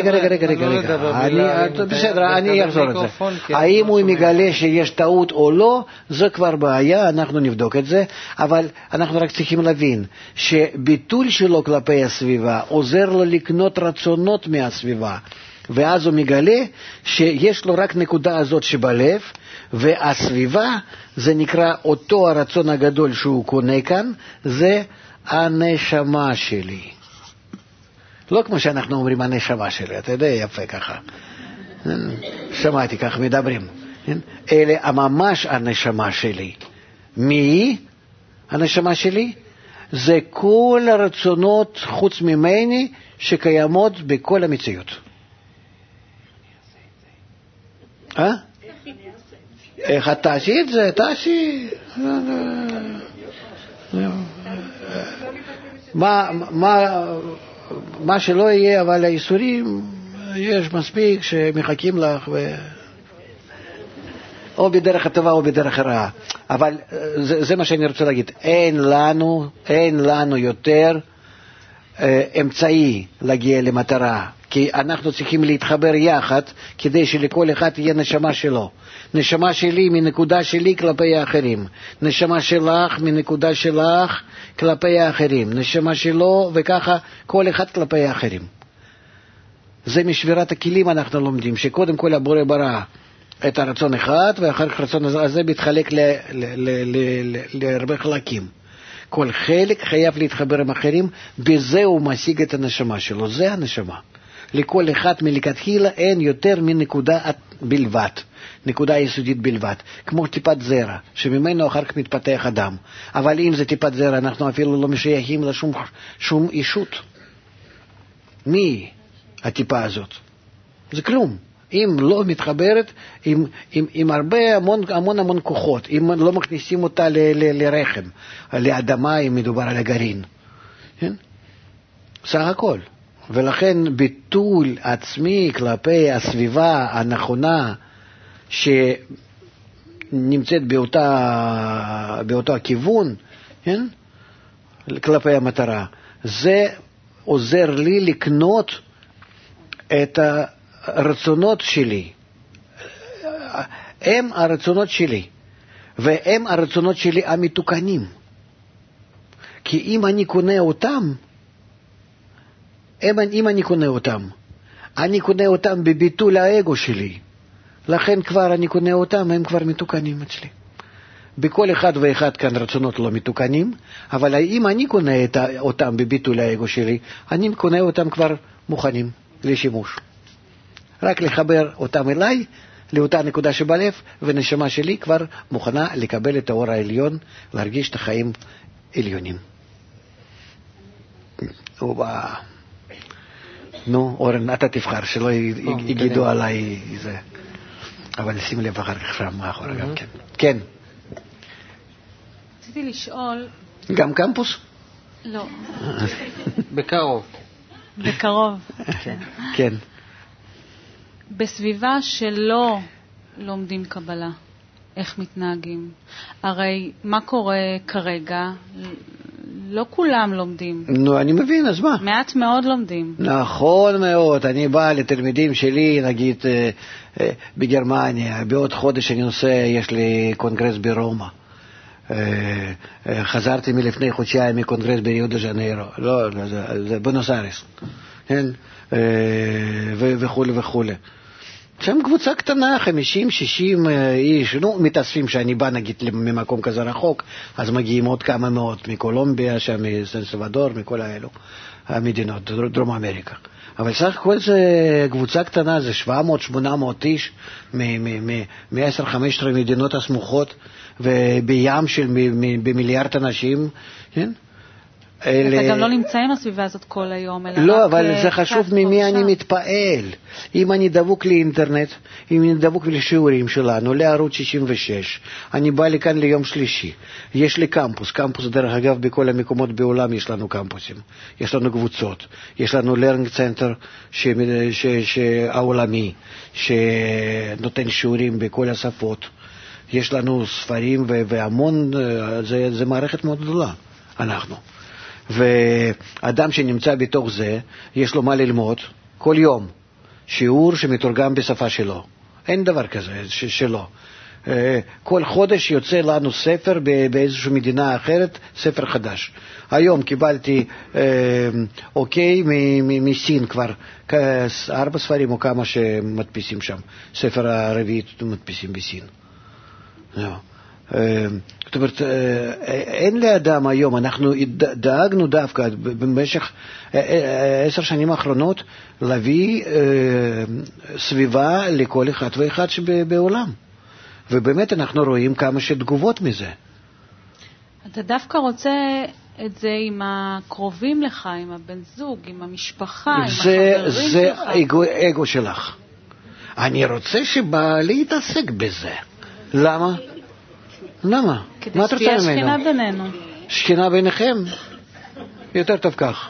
S2: בסדר, אני אחזור את זה. האם הוא מגלה שיש טעות או לא, זה כבר בעיה, אנחנו נבדוק את זה, אבל אנחנו רק צריכים להבין שביטול שלו כלפי הסביבה עוזר לו לקנות רצונות מהסביבה, ואז הוא מגלה שיש לו רק נקודה הזאת שבלב, והסביבה זה נקרא אותו הרצון הגדול שהוא קונה כאן, זה הנשמה שלי. לא כמו שאנחנו אומרים הנשמה שלי, אתה יודע יפה ככה, שמעתי כך מדברים, אלה ממש הנשמה שלי. מי הנשמה שלי? זה כל הרצונות חוץ ממני שקיימות בכל המציאות. איך את תעשי את זה? תעשי. מה שלא יהיה, אבל האיסורים יש מספיק שמחכים לך, או בדרך הטובה או בדרך הרעה. אבל זה מה שאני רוצה להגיד. אין לנו יותר אמצעי להגיע למטרה, כי אנחנו צריכים להתחבר יחד כדי שלכל אחד תהיה נשמה שלו. נשמה שלי מנקודה שלי כלפי האחרים, נשמה שלך מנקודה שלך כלפי האחרים, נשמה שלו, וככה כל אחד כלפי האחרים. זה משבירת הכלים אנחנו לומדים, שקודם כל הבורא ברא את הרצון אחד, ואחר כך הרצון הזה מתחלק להרבה חלקים. כל חלק חייב להתחבר עם אחרים, בזה הוא משיג את הנשמה שלו, זה הנשמה. לכל אחד מלכתחילה אין יותר מנקודה בלבד, נקודה יסודית בלבד, כמו טיפת זרע, שממנו אחר כך מתפתח אדם. אבל אם זה טיפת זרע, אנחנו אפילו לא משייכים לשום אישות. מי הטיפה הזאת? זה כלום. אם לא מתחברת עם הרבה המון כוחות, אם לא מכניסים אותה לרחם, לאדמה, אם מדובר על הגרעין. כן? סך הכל. ולכן ביטול עצמי כלפי הסביבה הנכונה שנמצאת באותו הכיוון, כן? כלפי המטרה, זה עוזר לי לקנות את הרצונות שלי. הם הרצונות שלי, והם הרצונות שלי המתוקנים. כי אם אני קונה אותם, אני קונה אותם בביטול האגו שלי. לכן כבר אני קונה אותם, הם כבר מתוקנים אצלי. בכל אחד ואחד כאן רצונות לא מתוקנים, אבל אם אני קונה אותם בביטול האגו שלי, אני קונה אותם כבר מוכנים לשימוש. רק לחבר אותם אליי, לאותה נקודה שבלב, ונשמה שלי כבר מוכנה לקבל את האור העליון, להרגיש את החיים עליונים. נו, אורן, אתה תבחר, שלא יגידו עליי זה. אבל שים לב אחר כך שם מאחורה גם כן. כן.
S10: רציתי לשאול...
S2: גם קמפוס?
S10: לא.
S1: בקרוב.
S2: כן.
S10: בסביבה שלא לומדים קבלה, איך מתנהגים? הרי מה קורה כרגע? לא כולם לומדים.
S2: נו, אני מבין, אז מה?
S10: מעט מאוד לומדים.
S2: נכון מאוד. אני בא לתלמידים שלי, נגיד, בגרמניה, בעוד חודש אני נוסע, יש לי קונגרס ברומא. חזרתי מלפני חודשיים מקונגרס בריו דה ז'ניירו. לא, זה בונוס איירס. כן? וכו'. שם קבוצה קטנה, 50-60 איש, מתאספים שאני בא נגיד ממקום כזה רחוק, אז מגיעים עוד כמה מאות מקולומביה, שם מסן סלבדור, מכל האלו המדינות, דרום אמריקה. אבל סך הכל זה קבוצה קטנה, זה 700-800 איש מ-10-15 מדינות הסמוכות, ובים של במיליארד אנשים, כן?
S10: אתה גם לא נמצא עם הסביבה הזאת כל היום, אלא
S2: לא, אבל זה חשוב ממי אני מתפעל. אם אני דבוק לאינטרנט, אם אני דבוק לשיעורים שלנו, לערוץ 66, אני בא לכאן ליום שלישי. יש לי קמפוס, דרך אגב, בכל המקומות בעולם יש לנו קמפוסים. יש לנו קבוצות, יש לנו לרנינג צנטר העולמי, שנותן שיעורים בכל השפות. יש לנו ספרים והמון, זה מערכת מאוד גדולה, אנחנו. ואדם שנמצא בתוך זה, יש לו מה ללמוד כל יום, שיעור שמתורגם בשפה שלו. אין דבר כזה שלא. כל חודש יוצא לנו ספר באיזושהי מדינה אחרת, ספר חדש. היום קיבלתי אוקיי מסין כבר 4 ספרים או כמה שמדפיסים שם. ספר הרביעית מדפיסים בסין. זאת אומרת, אין לאדם היום, אנחנו דאגנו דווקא במשך 10 שנים האחרונות להביא סביבה לכל אחד ואחד שבעולם. ובאמת אנחנו רואים כמה שתגובות מזה.
S10: אתה דווקא רוצה את זה עם הקרובים לך, עם הבן זוג, עם המשפחה, עם החברים שלך.
S2: זה אגו שלך. אני רוצה שבעלי יתעסק בזה. למה? למה?
S10: כדי שתהיה שכינה בינינו.
S2: שכינה ביניכם? יותר טוב כך.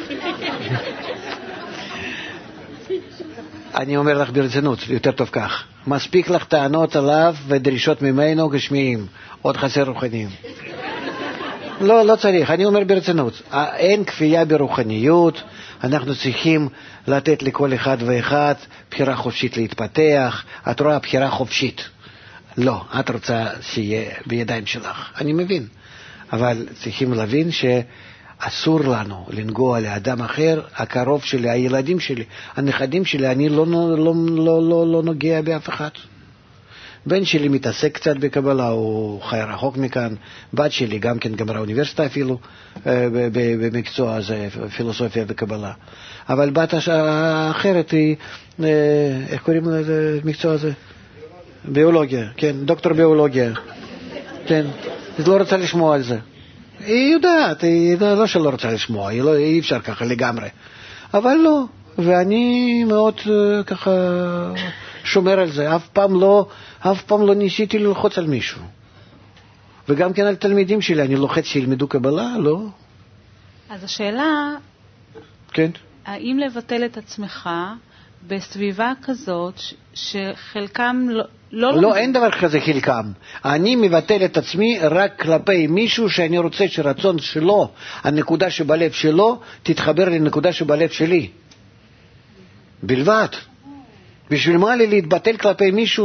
S2: אני אומר לך ברצינות, יותר טוב כך. מספיק לך טענות עליו ודרישות ממנו גשמיים. עוד חסר רוחניים. לא צריך, אני אומר ברצינות. אין כפייה ברוחניות, אנחנו צריכים לתת לכל אחד ואחד בחירה חופשית להתפתח. את רואה בחירה חופשית. לא, את רוצה שיהיה בידיים שלך, אני מבין. אבל צריכים להבין שאסור לנו לנגוע לאדם אחר, הקרוב שלי, הילדים שלי, הנכדים שלי, אני לא נוגע באף אחד. בן שלי מתעסק קצת בקבלה, הוא חי רחוק מכאן, בת שלי גם כן גמרה אוניברסיטה אפילו, במקצוע הזה, פילוסופיה וקבלה. אבל בת האחרת היא, איך קוראים למקצוע הזה? ביולוגיה, כן, דוקטור ביולוגיה, כן, היא לא רוצה לשמוע על זה. היא יודעת, היא לא שלא רוצה לשמוע, אי אפשר ככה לגמרי. אבל לא, ואני מאוד ככה שומר על זה, אף פעם לא ניסיתי ללחוץ על מישהו. וגם כן על תלמידים שלי, אני לוחץ שילמדו קבלה, לא.
S10: אז השאלה,
S2: כן?
S10: האם לבטל את עצמך בסביבה כזאת שחלקם
S2: לא, אין דבר כזה חלקם. אני מבטל את עצמי רק כלפי מישהו שאני רוצה שרצון שלו, הנקודה שבלב שלו, תתחבר לנקודה שבלב שלי. בלבד. בשביל מה לי להתבטל כלפי מישהו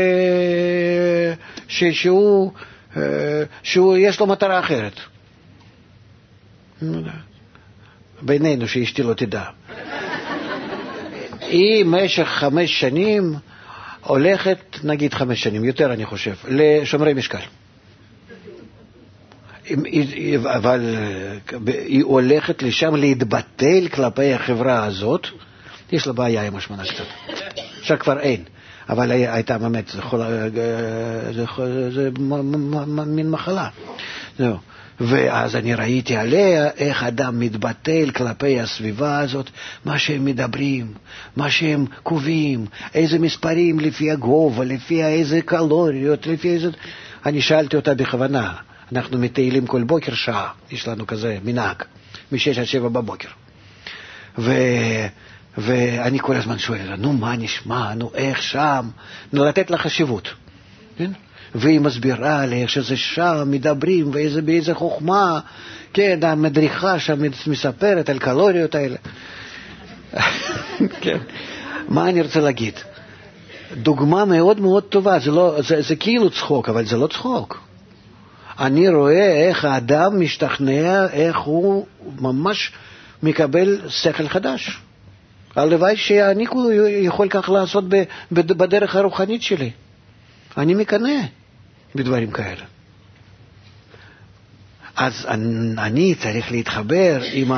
S2: שהוא יש לו מטרה אחרת? בינינו שאשתי לא תדע. היא במשך 5 שנים הולכת, נגיד 5 שנים, יותר אני חושב, לשומרי משקל. אבל היא הולכת לשם להתבטל כלפי החברה הזאת. יש לה בעיה עם השמנה קצת. עכשיו כבר אין. אבל הייתה באמת, זה מין מחלה. זהו. ואז אני ראיתי עליה איך אדם מתבטל כלפי הסביבה הזאת, מה שהם מדברים, מה שהם קובעים, איזה מספרים לפי הגובה, לפי איזה קלוריות, לפי איזה... אני שאלתי אותה בכוונה, אנחנו מטיילים כל בוקר שעה, יש לנו כזה מנהג, מ-6 עד 7 בבוקר. ואני כל הזמן שואל, נו מה נשמע, נו איך שם, נו לתת לה חשיבות, כן? והיא מסבירה לי איך שזה שם מדברים באיזה חוכמה, כן, המדריכה שם מספרת על קלוריות האלה. כן. מה אני רוצה להגיד? דוגמה מאוד מאוד טובה, זה כאילו צחוק, אבל זה לא צחוק. אני רואה איך האדם משתכנע, איך הוא ממש מקבל שכל חדש. הלוואי שאני יכול כך לעשות בדרך הרוחנית שלי. אני מקנא בדברים כאלה. אז אני צריך להתחבר עם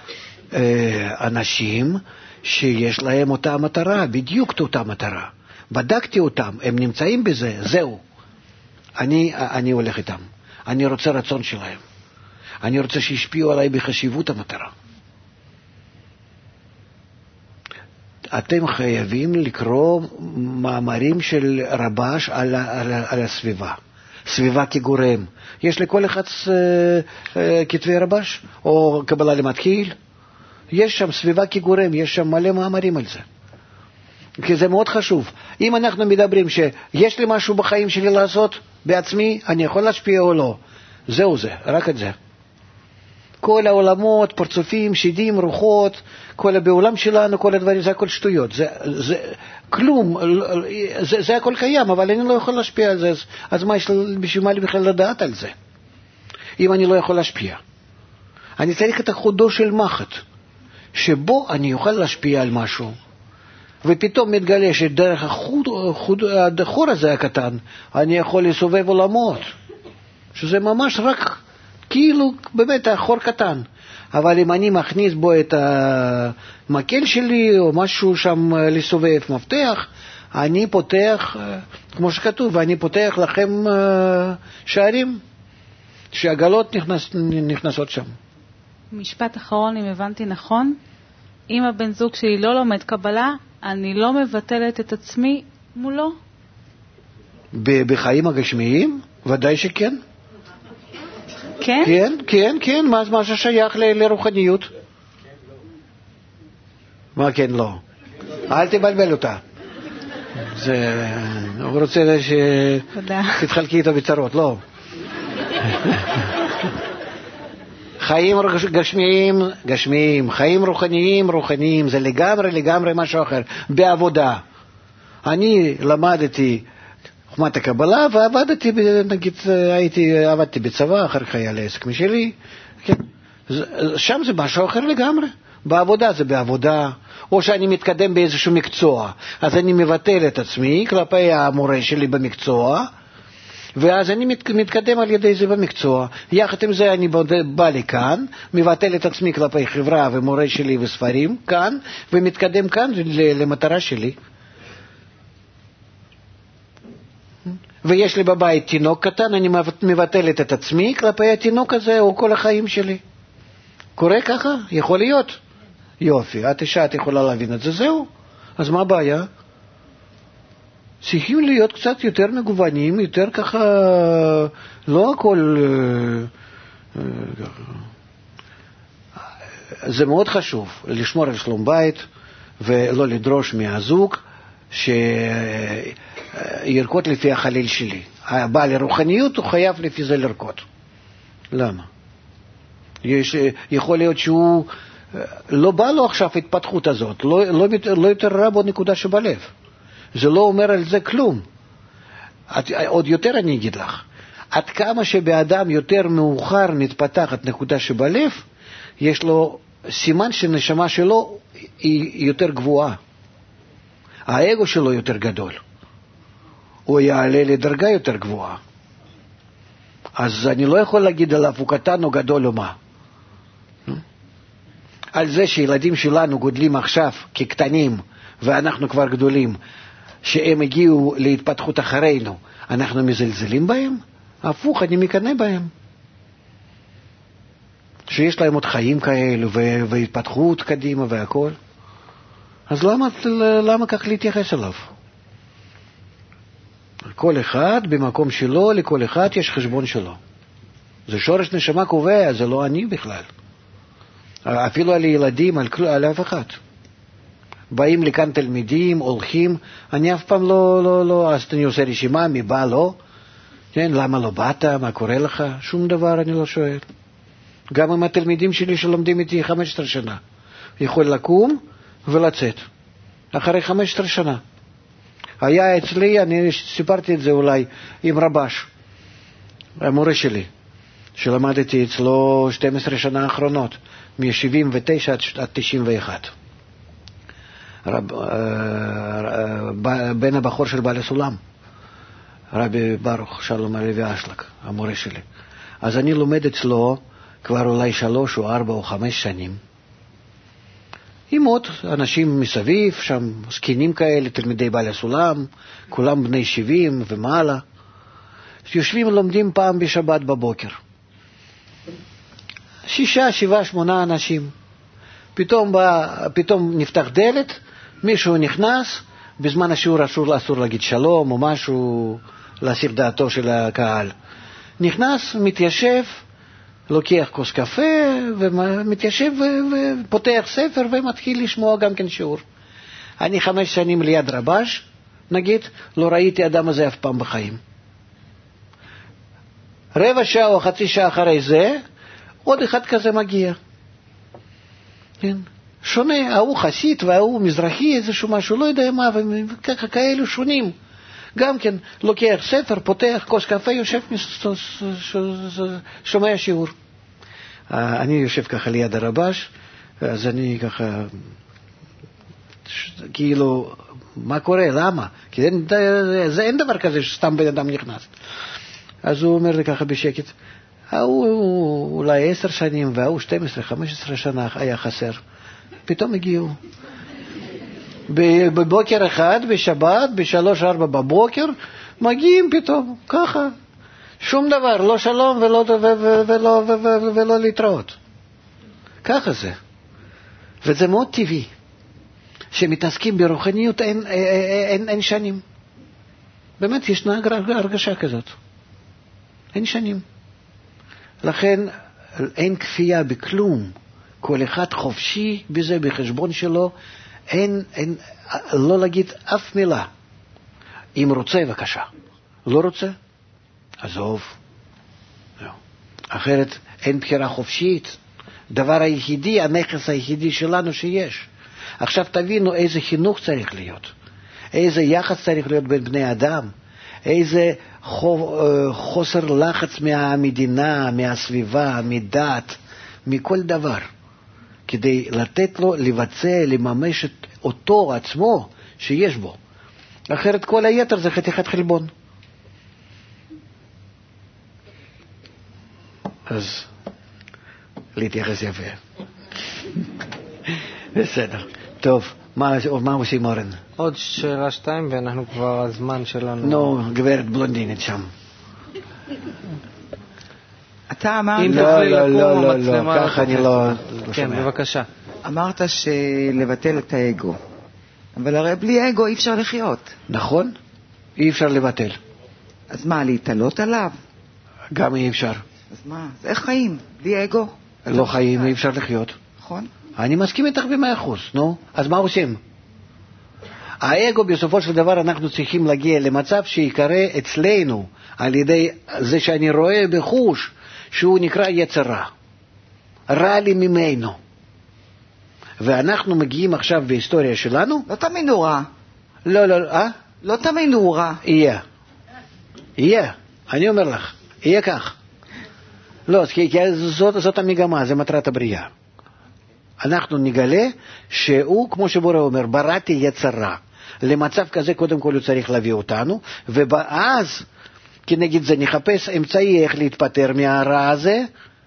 S2: האנשים שיש להם אותה מטרה, בדיוק אותה מטרה. בדקתי אותם, הם נמצאים בזה, זהו. אני הולך איתם. אני רוצה רצון שלהם. אני רוצה שישפיעו עליי בחשיבות המטרה. אתם חייבים לקרוא מאמרים של רבש על הסביבה. סביבה כגורם. יש לכל אחד כתבי רבש, או קבלה למתחיל. יש שם סביבה כגורם, יש שם מלא מאמרים על זה. כי זה מאוד חשוב. אם אנחנו מדברים שיש לי משהו בחיים שלי לעשות בעצמי, אני יכול להשפיע או לא. זהו זה, רק את זה. כל העולמות, פרצופים, שדים, רוחות, כל בעולם שלנו, כל הדברים, זה הכל שטויות. זה כלום, זה הכל קיים, אבל אני לא יכול להשפיע על זה. אז מה יש בשביל מה לי בכלל לדעת על זה? אם אני לא יכול להשפיע. אני צריך את החודו של מחט, שבו אני אוכל להשפיע על משהו. ופתאום מתגלה שדרך החור הזה הקטן, אני יכול לסובב עולמות. שזה ממש רק כאילו באמת החור קטן. אבל אם אני מכניס בו את המקל שלי או משהו שם לסובב מפתח, אני פותח, כמו שכתוב, אני פותח לכם שערים שהגלות נכנסות שם.
S10: משפט אחרון, אם הבנתי נכון, אם הבן זוג שלי לא לומד קבלה, אני לא מבטלת את עצמי מולו?
S2: בחיים הגשמיים? ודאי שכן.
S10: כן?
S2: כן, כן, כן, מה ששייך לרוחניות? מה כן לא? אל תבלבל אותה. הוא רוצה שתתחלקי איתו בצרות, לא. חיים גשמיים, חיים רוחניים, זה לגמרי משהו אחר. בעבודה. אני למדתי חוכמת הקבלה, ועבדתי, נגיד, עבדתי בצבא, אחר כך היה לעסק משלי. כן. שם זה משהו אחר לגמרי. בעבודה זה בעבודה, או שאני מתקדם באיזשהו מקצוע, אז אני מבטל את עצמי כלפי המורה שלי במקצוע, ואז אני מתקדם על ידי זה במקצוע. יחד עם זה אני בא לכאן, מבטל את עצמי כלפי חברה ומורה שלי וספרים כאן, ומתקדם כאן למטרה שלי. ויש לי בבית תינוק קטן, אני מבטלת את עצמי כלפי התינוק הזה, או כל החיים שלי. קורה ככה? יכול להיות. יופי, את אישה, את יכולה להבין את זה, זהו. אז מה הבעיה? צריכים להיות קצת יותר מגוונים, יותר ככה, לא הכל... זה מאוד חשוב, לשמור על שלום בית, ולא לדרוש מהזוג, שירקוד לפי החליל שלי. הבעל הרוחניות הוא חייב לפי זה לרקוד. למה? יכול להיות שהוא לא בא לו עכשיו התפתחות הזאת, לא יותר רע בו נקודה שבלב. זה לא אומר על זה כלום. עוד יותר אני אגיד לך, עד כמה שבאדם יותר מאוחר מתפתחת נקודה שבלב, יש לו סימן שנשמה שלו היא יותר גבוהה. האגו שלו יותר גדול. הוא יעלה לדרגה יותר גבוהה. אז אני לא יכול להגיד עליו הוא קטן או גדול או מה. על זה שילדים שלנו גודלים עכשיו כקטנים ואנחנו כבר גדולים, שהם הגיעו להתפתחות אחרינו, אנחנו מזלזלים בהם? הפוך, אני מקנא בהם. שיש להם עוד חיים כאלו והתפתחות קדימה והכל. אז למה כך להתייחס אליו? כל אחד במקום שלו, לכל אחד יש חשבון שלו. זה שורש נשמה קובע, זה לא אני בכלל. אפילו על ילדים, על אף אחד. באים לכאן תלמידים, הולכים, אני אף פעם לא, אז אני עושה רשימה, מי בא לא? כן, למה לא באת? מה קורה לך? שום דבר אני לא שואל. גם עם התלמידים שלי שלומדים איתי 15 שנה. יכול לקום ולצאת. אחרי 15 שנה. היה אצלי, אני סיפרתי את זה אולי, עם רבש, המורה שלי, שלמדתי אצלו 12 שנה האחרונות, מ-79 עד 91. בן הבחור של בעל הסולם, רבי ברוך שלום הלוי אשלג, המורה שלי. אז אני לומד אצלו כבר אולי 3 או 4 או 5 שנים. עם עוד אנשים מסביב, שם זקנים כאלה, תלמידי בעל הסולם, כולם בני 70 ומעלה. יושבים ולומדים פעם בשבת בבוקר. 6, 7, 8 אנשים. פתאום נפתח דלת, מישהו נכנס, בזמן השיעור אסור להגיד שלום או משהו, להסיח דעתו של הקהל. נכנס, מתיישב, לוקח כוס קפה, ומתיישב ופותח ספר ומתחיל לשמוע גם כן שיעור. אני 5 שנים ליד רבש, נגיד, לא ראיתי אדם הזה אף פעם בחיים. רבע שעה או חצי שעה אחרי זה, עוד אחד כזה מגיע. כן? שונה, ההוא חסיד וההוא מזרחי, איזשהו משהו, לא יודע מה, וככה כאלו שונים. גם כן, לוקח ספר, פותח כוס קפה, יושב, שומע שיעור. אני יושב ככה ליד הרבש, אז אני ככה, כאילו, מה קורה, למה? כי אין דבר כזה שסתם בן אדם נכנס. אז הוא אומר לי ככה בשקט, הוא אולי 10 שנים, והוא 12-15 שנה היה חסר. פתאום הגיעו. בבוקר אחד, בשבת, ב3-4 בבוקר, מגיעים פתאום, ככה. שום דבר, לא שלום ולא להתראות. ככה זה. וזה מאוד טבעי. שמתעסקים ברוחניות אין שנים. באמת ישנה הרגשה כזאת. אין שנים. לכן אין כפייה בכלום. כל אחד חופשי בזה, בחשבון שלו. אין, לא להגיד אף מילה. אם רוצה, בבקשה. לא רוצה, עזוב. אחרת אין בחירה חופשית. דבר היחידי, הנכס היחידי שלנו שיש. עכשיו תבינו איזה חינוך צריך להיות. איזה יחס צריך להיות בין בני אדם. איזה חוסר לחץ מהמדינה, מהסביבה, מדת, מכל דבר. כדי לתת לו לבצע, לממש את אותו עצמו שיש בו. אחרת כל היתר זה חתיכת חלבון. אז להתייחס יפה. בסדר. טוב, מה עושים אורן?
S1: עוד שאלה 2 ואנחנו כבר הזמן שלנו.
S2: נו, גברת בלונדינית שם.
S11: אתה אמרת...
S2: לא, ככה אני לא...
S1: כן, בבקשה.
S11: אמרת שלבטל את האגו. אבל הרי בלי אגו אי אפשר לחיות.
S2: נכון, אי אפשר לבטל.
S11: אז מה, להתעלות עליו?
S2: גם אי אפשר.
S11: אז מה, אז איך חיים? בלי אגו?
S2: לא חיים, אי אפשר לחיות.
S11: נכון.
S2: אני מסכים איתך ב100%, נו. אז מה עושים? האגו בסופו של דבר אנחנו צריכים להגיע למצב שיקרא אצלנו על ידי זה שאני רואה בחוש שהוא נקרא יצר רע. רע לי ממנו. ואנחנו מגיעים עכשיו בהיסטוריה שלנו.
S11: לא תמיד הוא רע.
S2: לא,
S11: לא תמיד הוא רע.
S2: יהיה. אני אומר לך, יהיה כך. לא, כי זאת המגמה, זה מטרת הבריאה. אנחנו נגלה שהוא, כמו שבורא אומר, בראתי יצר רע. למצב כזה קודם כל הוא צריך להביא אותנו, ואז כנגד זה נחפש אמצעי איך להתפטר מהרע הזה.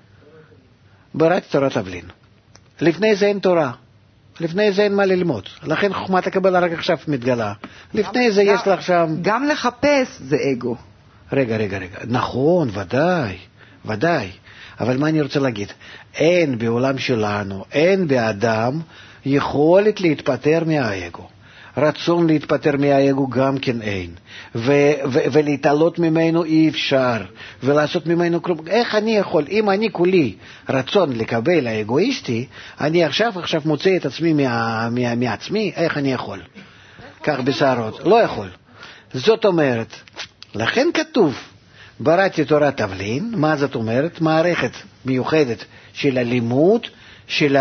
S2: בראתי תורת תבלין. לפני זה אין תורה. לפני זה אין מה ללמוד. לכן חוכמת הקבלה רק עכשיו מתגלה. לפני זה יש לך שם...
S11: גם לחפש זה אגו.
S2: רגע. נכון, ודאי. אבל מה אני רוצה להגיד? אין בעולם שלנו, אין באדם יכולת להתפטר מהאגו. רצון להתפטר מהאגו גם כן אין. ולהתעלות ממנו אי אפשר. ולעשות ממנו כלום. איך אני יכול? אם אני כולי רצון לקבל האגואיסטי, אני עכשיו מוצא את עצמי מעצמי, איך אני יכול? כך בשערות. לא יכול. זאת אומרת, לכן כתוב, בראתי תורת תבלין. מה זאת אומרת? מערכת מיוחדת של הלימוד, של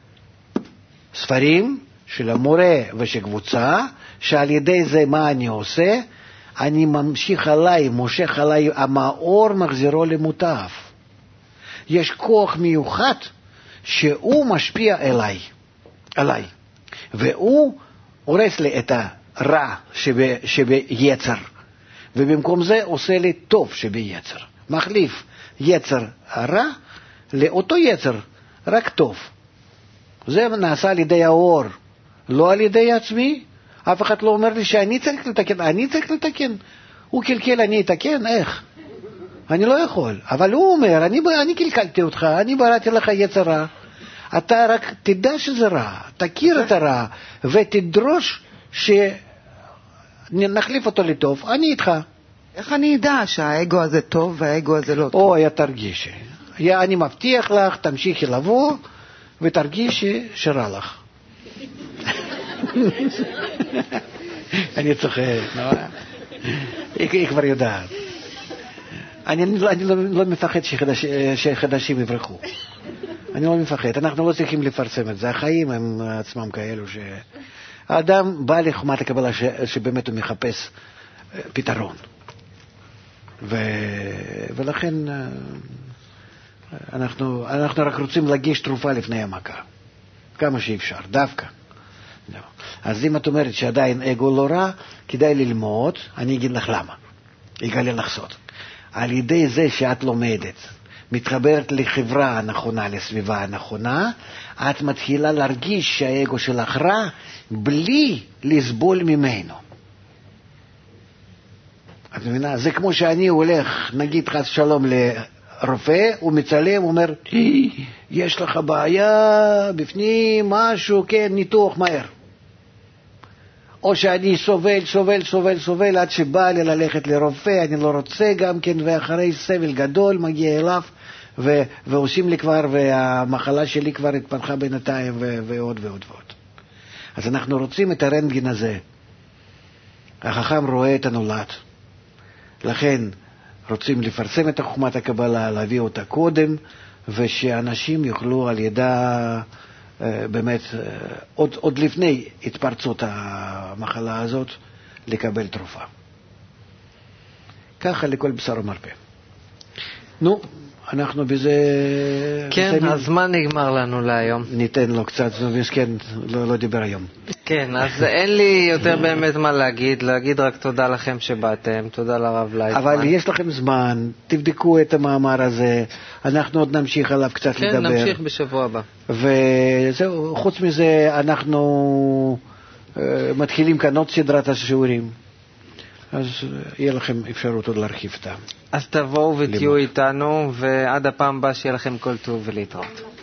S2: הספרים, של המורה ושל קבוצה, שעל ידי זה מה אני עושה? אני ממשיך עליי, מושך עליי, המאור מחזירו למוטב. יש כוח מיוחד שהוא משפיע עליי. והוא הורס לי את הרע שביצר, ובמקום זה עושה לי טוב שביצר. מחליף יצר הרע לאותו יצר, רק טוב. זה נעשה על ידי האור, לא על ידי עצמי. אף אחד לא אומר לי שאני צריך לתקן, אני צריך לתקן. הוא קלקל, אני אתקן, איך? אני לא יכול. אבל הוא אומר, אני קלקלתי אותך, אני בראתי לך יצר רע. אתה רק תדע שזה רע, תכיר את הרע, ותדרוש שנחליף אותו לטוב. אני איתך.
S11: איך אני אדע שהאגו הזה טוב והאגו הזה לא טוב?
S2: או, תרגישי. אני מבטיח לך, תמשיכי לבוא, ותרגישי שרע לך. אני צוחק, היא כבר יודעת. אני לא מפחד שחדשים יברחו. אני לא מפחד, אנחנו לא צריכים לפרסם את זה. החיים הם עצמם כאלו שהאדם בא לחומת הקבלה שבאמת הוא מחפש פתרון. ולכן אנחנו רק רוצים להגיש תרופה לפני המכה. כמה שאפשר, דווקא. אז אם את אומרת שעדיין אגו לא רע, כדאי ללמוד. אני אגיד לך למה. יגלה לך סוד. על ידי זה שאת לומדת, מתחברת לחברה הנכונה, לסביבה הנכונה, את מתחילה להרגיש שהאגו שלך רע, בלי לסבול ממנו. את מבינה? זה כמו שאני הולך, נגיד חס שלום לרופא, הוא מצלם, הוא אומר, יש לך בעיה בפנים, משהו, כן, ניתוח מהר. או שאני סובל עד שבא לי ללכת לרופא, אני לא רוצה גם כן, ואחרי סבל גדול מגיע אליו, ועושים לי כבר, והמחלה שלי כבר התפתחה בינתיים, ועוד ועוד ועוד. אז אנחנו רוצים את הרנטגן הזה. החכם רואה את הנולד. לכן רוצים לפרסם את חוכמת הקבלה, להביא אותה קודם, ושאנשים יוכלו על ידה באמת עוד לפני התפרצות המחלה הזאת לקבל תרופה. ככה לכל בשר ומרפא. נו, אנחנו בזה...
S1: כן, הזמן נגמר לנו להיום.
S2: ניתן לו קצת, כן, לא דיבר היום.
S1: כן, אז אין לי יותר באמת מה להגיד רק תודה לכם שבאתם, תודה לרב לייטמן.
S2: אבל יש לכם זמן, תבדקו את המאמר הזה, אנחנו עוד נמשיך עליו קצת לדבר.
S1: כן, נמשיך בשבוע הבא.
S2: וזהו, חוץ מזה אנחנו מתחילים כאן עוד סדרת השיעורים. אז יהיה לכם אפשרות עוד להרחיב אותם.
S1: אז תבואו ותהיו איתנו, ועד הפעם הבאה שיהיה לכם כל טוב ולהתראות.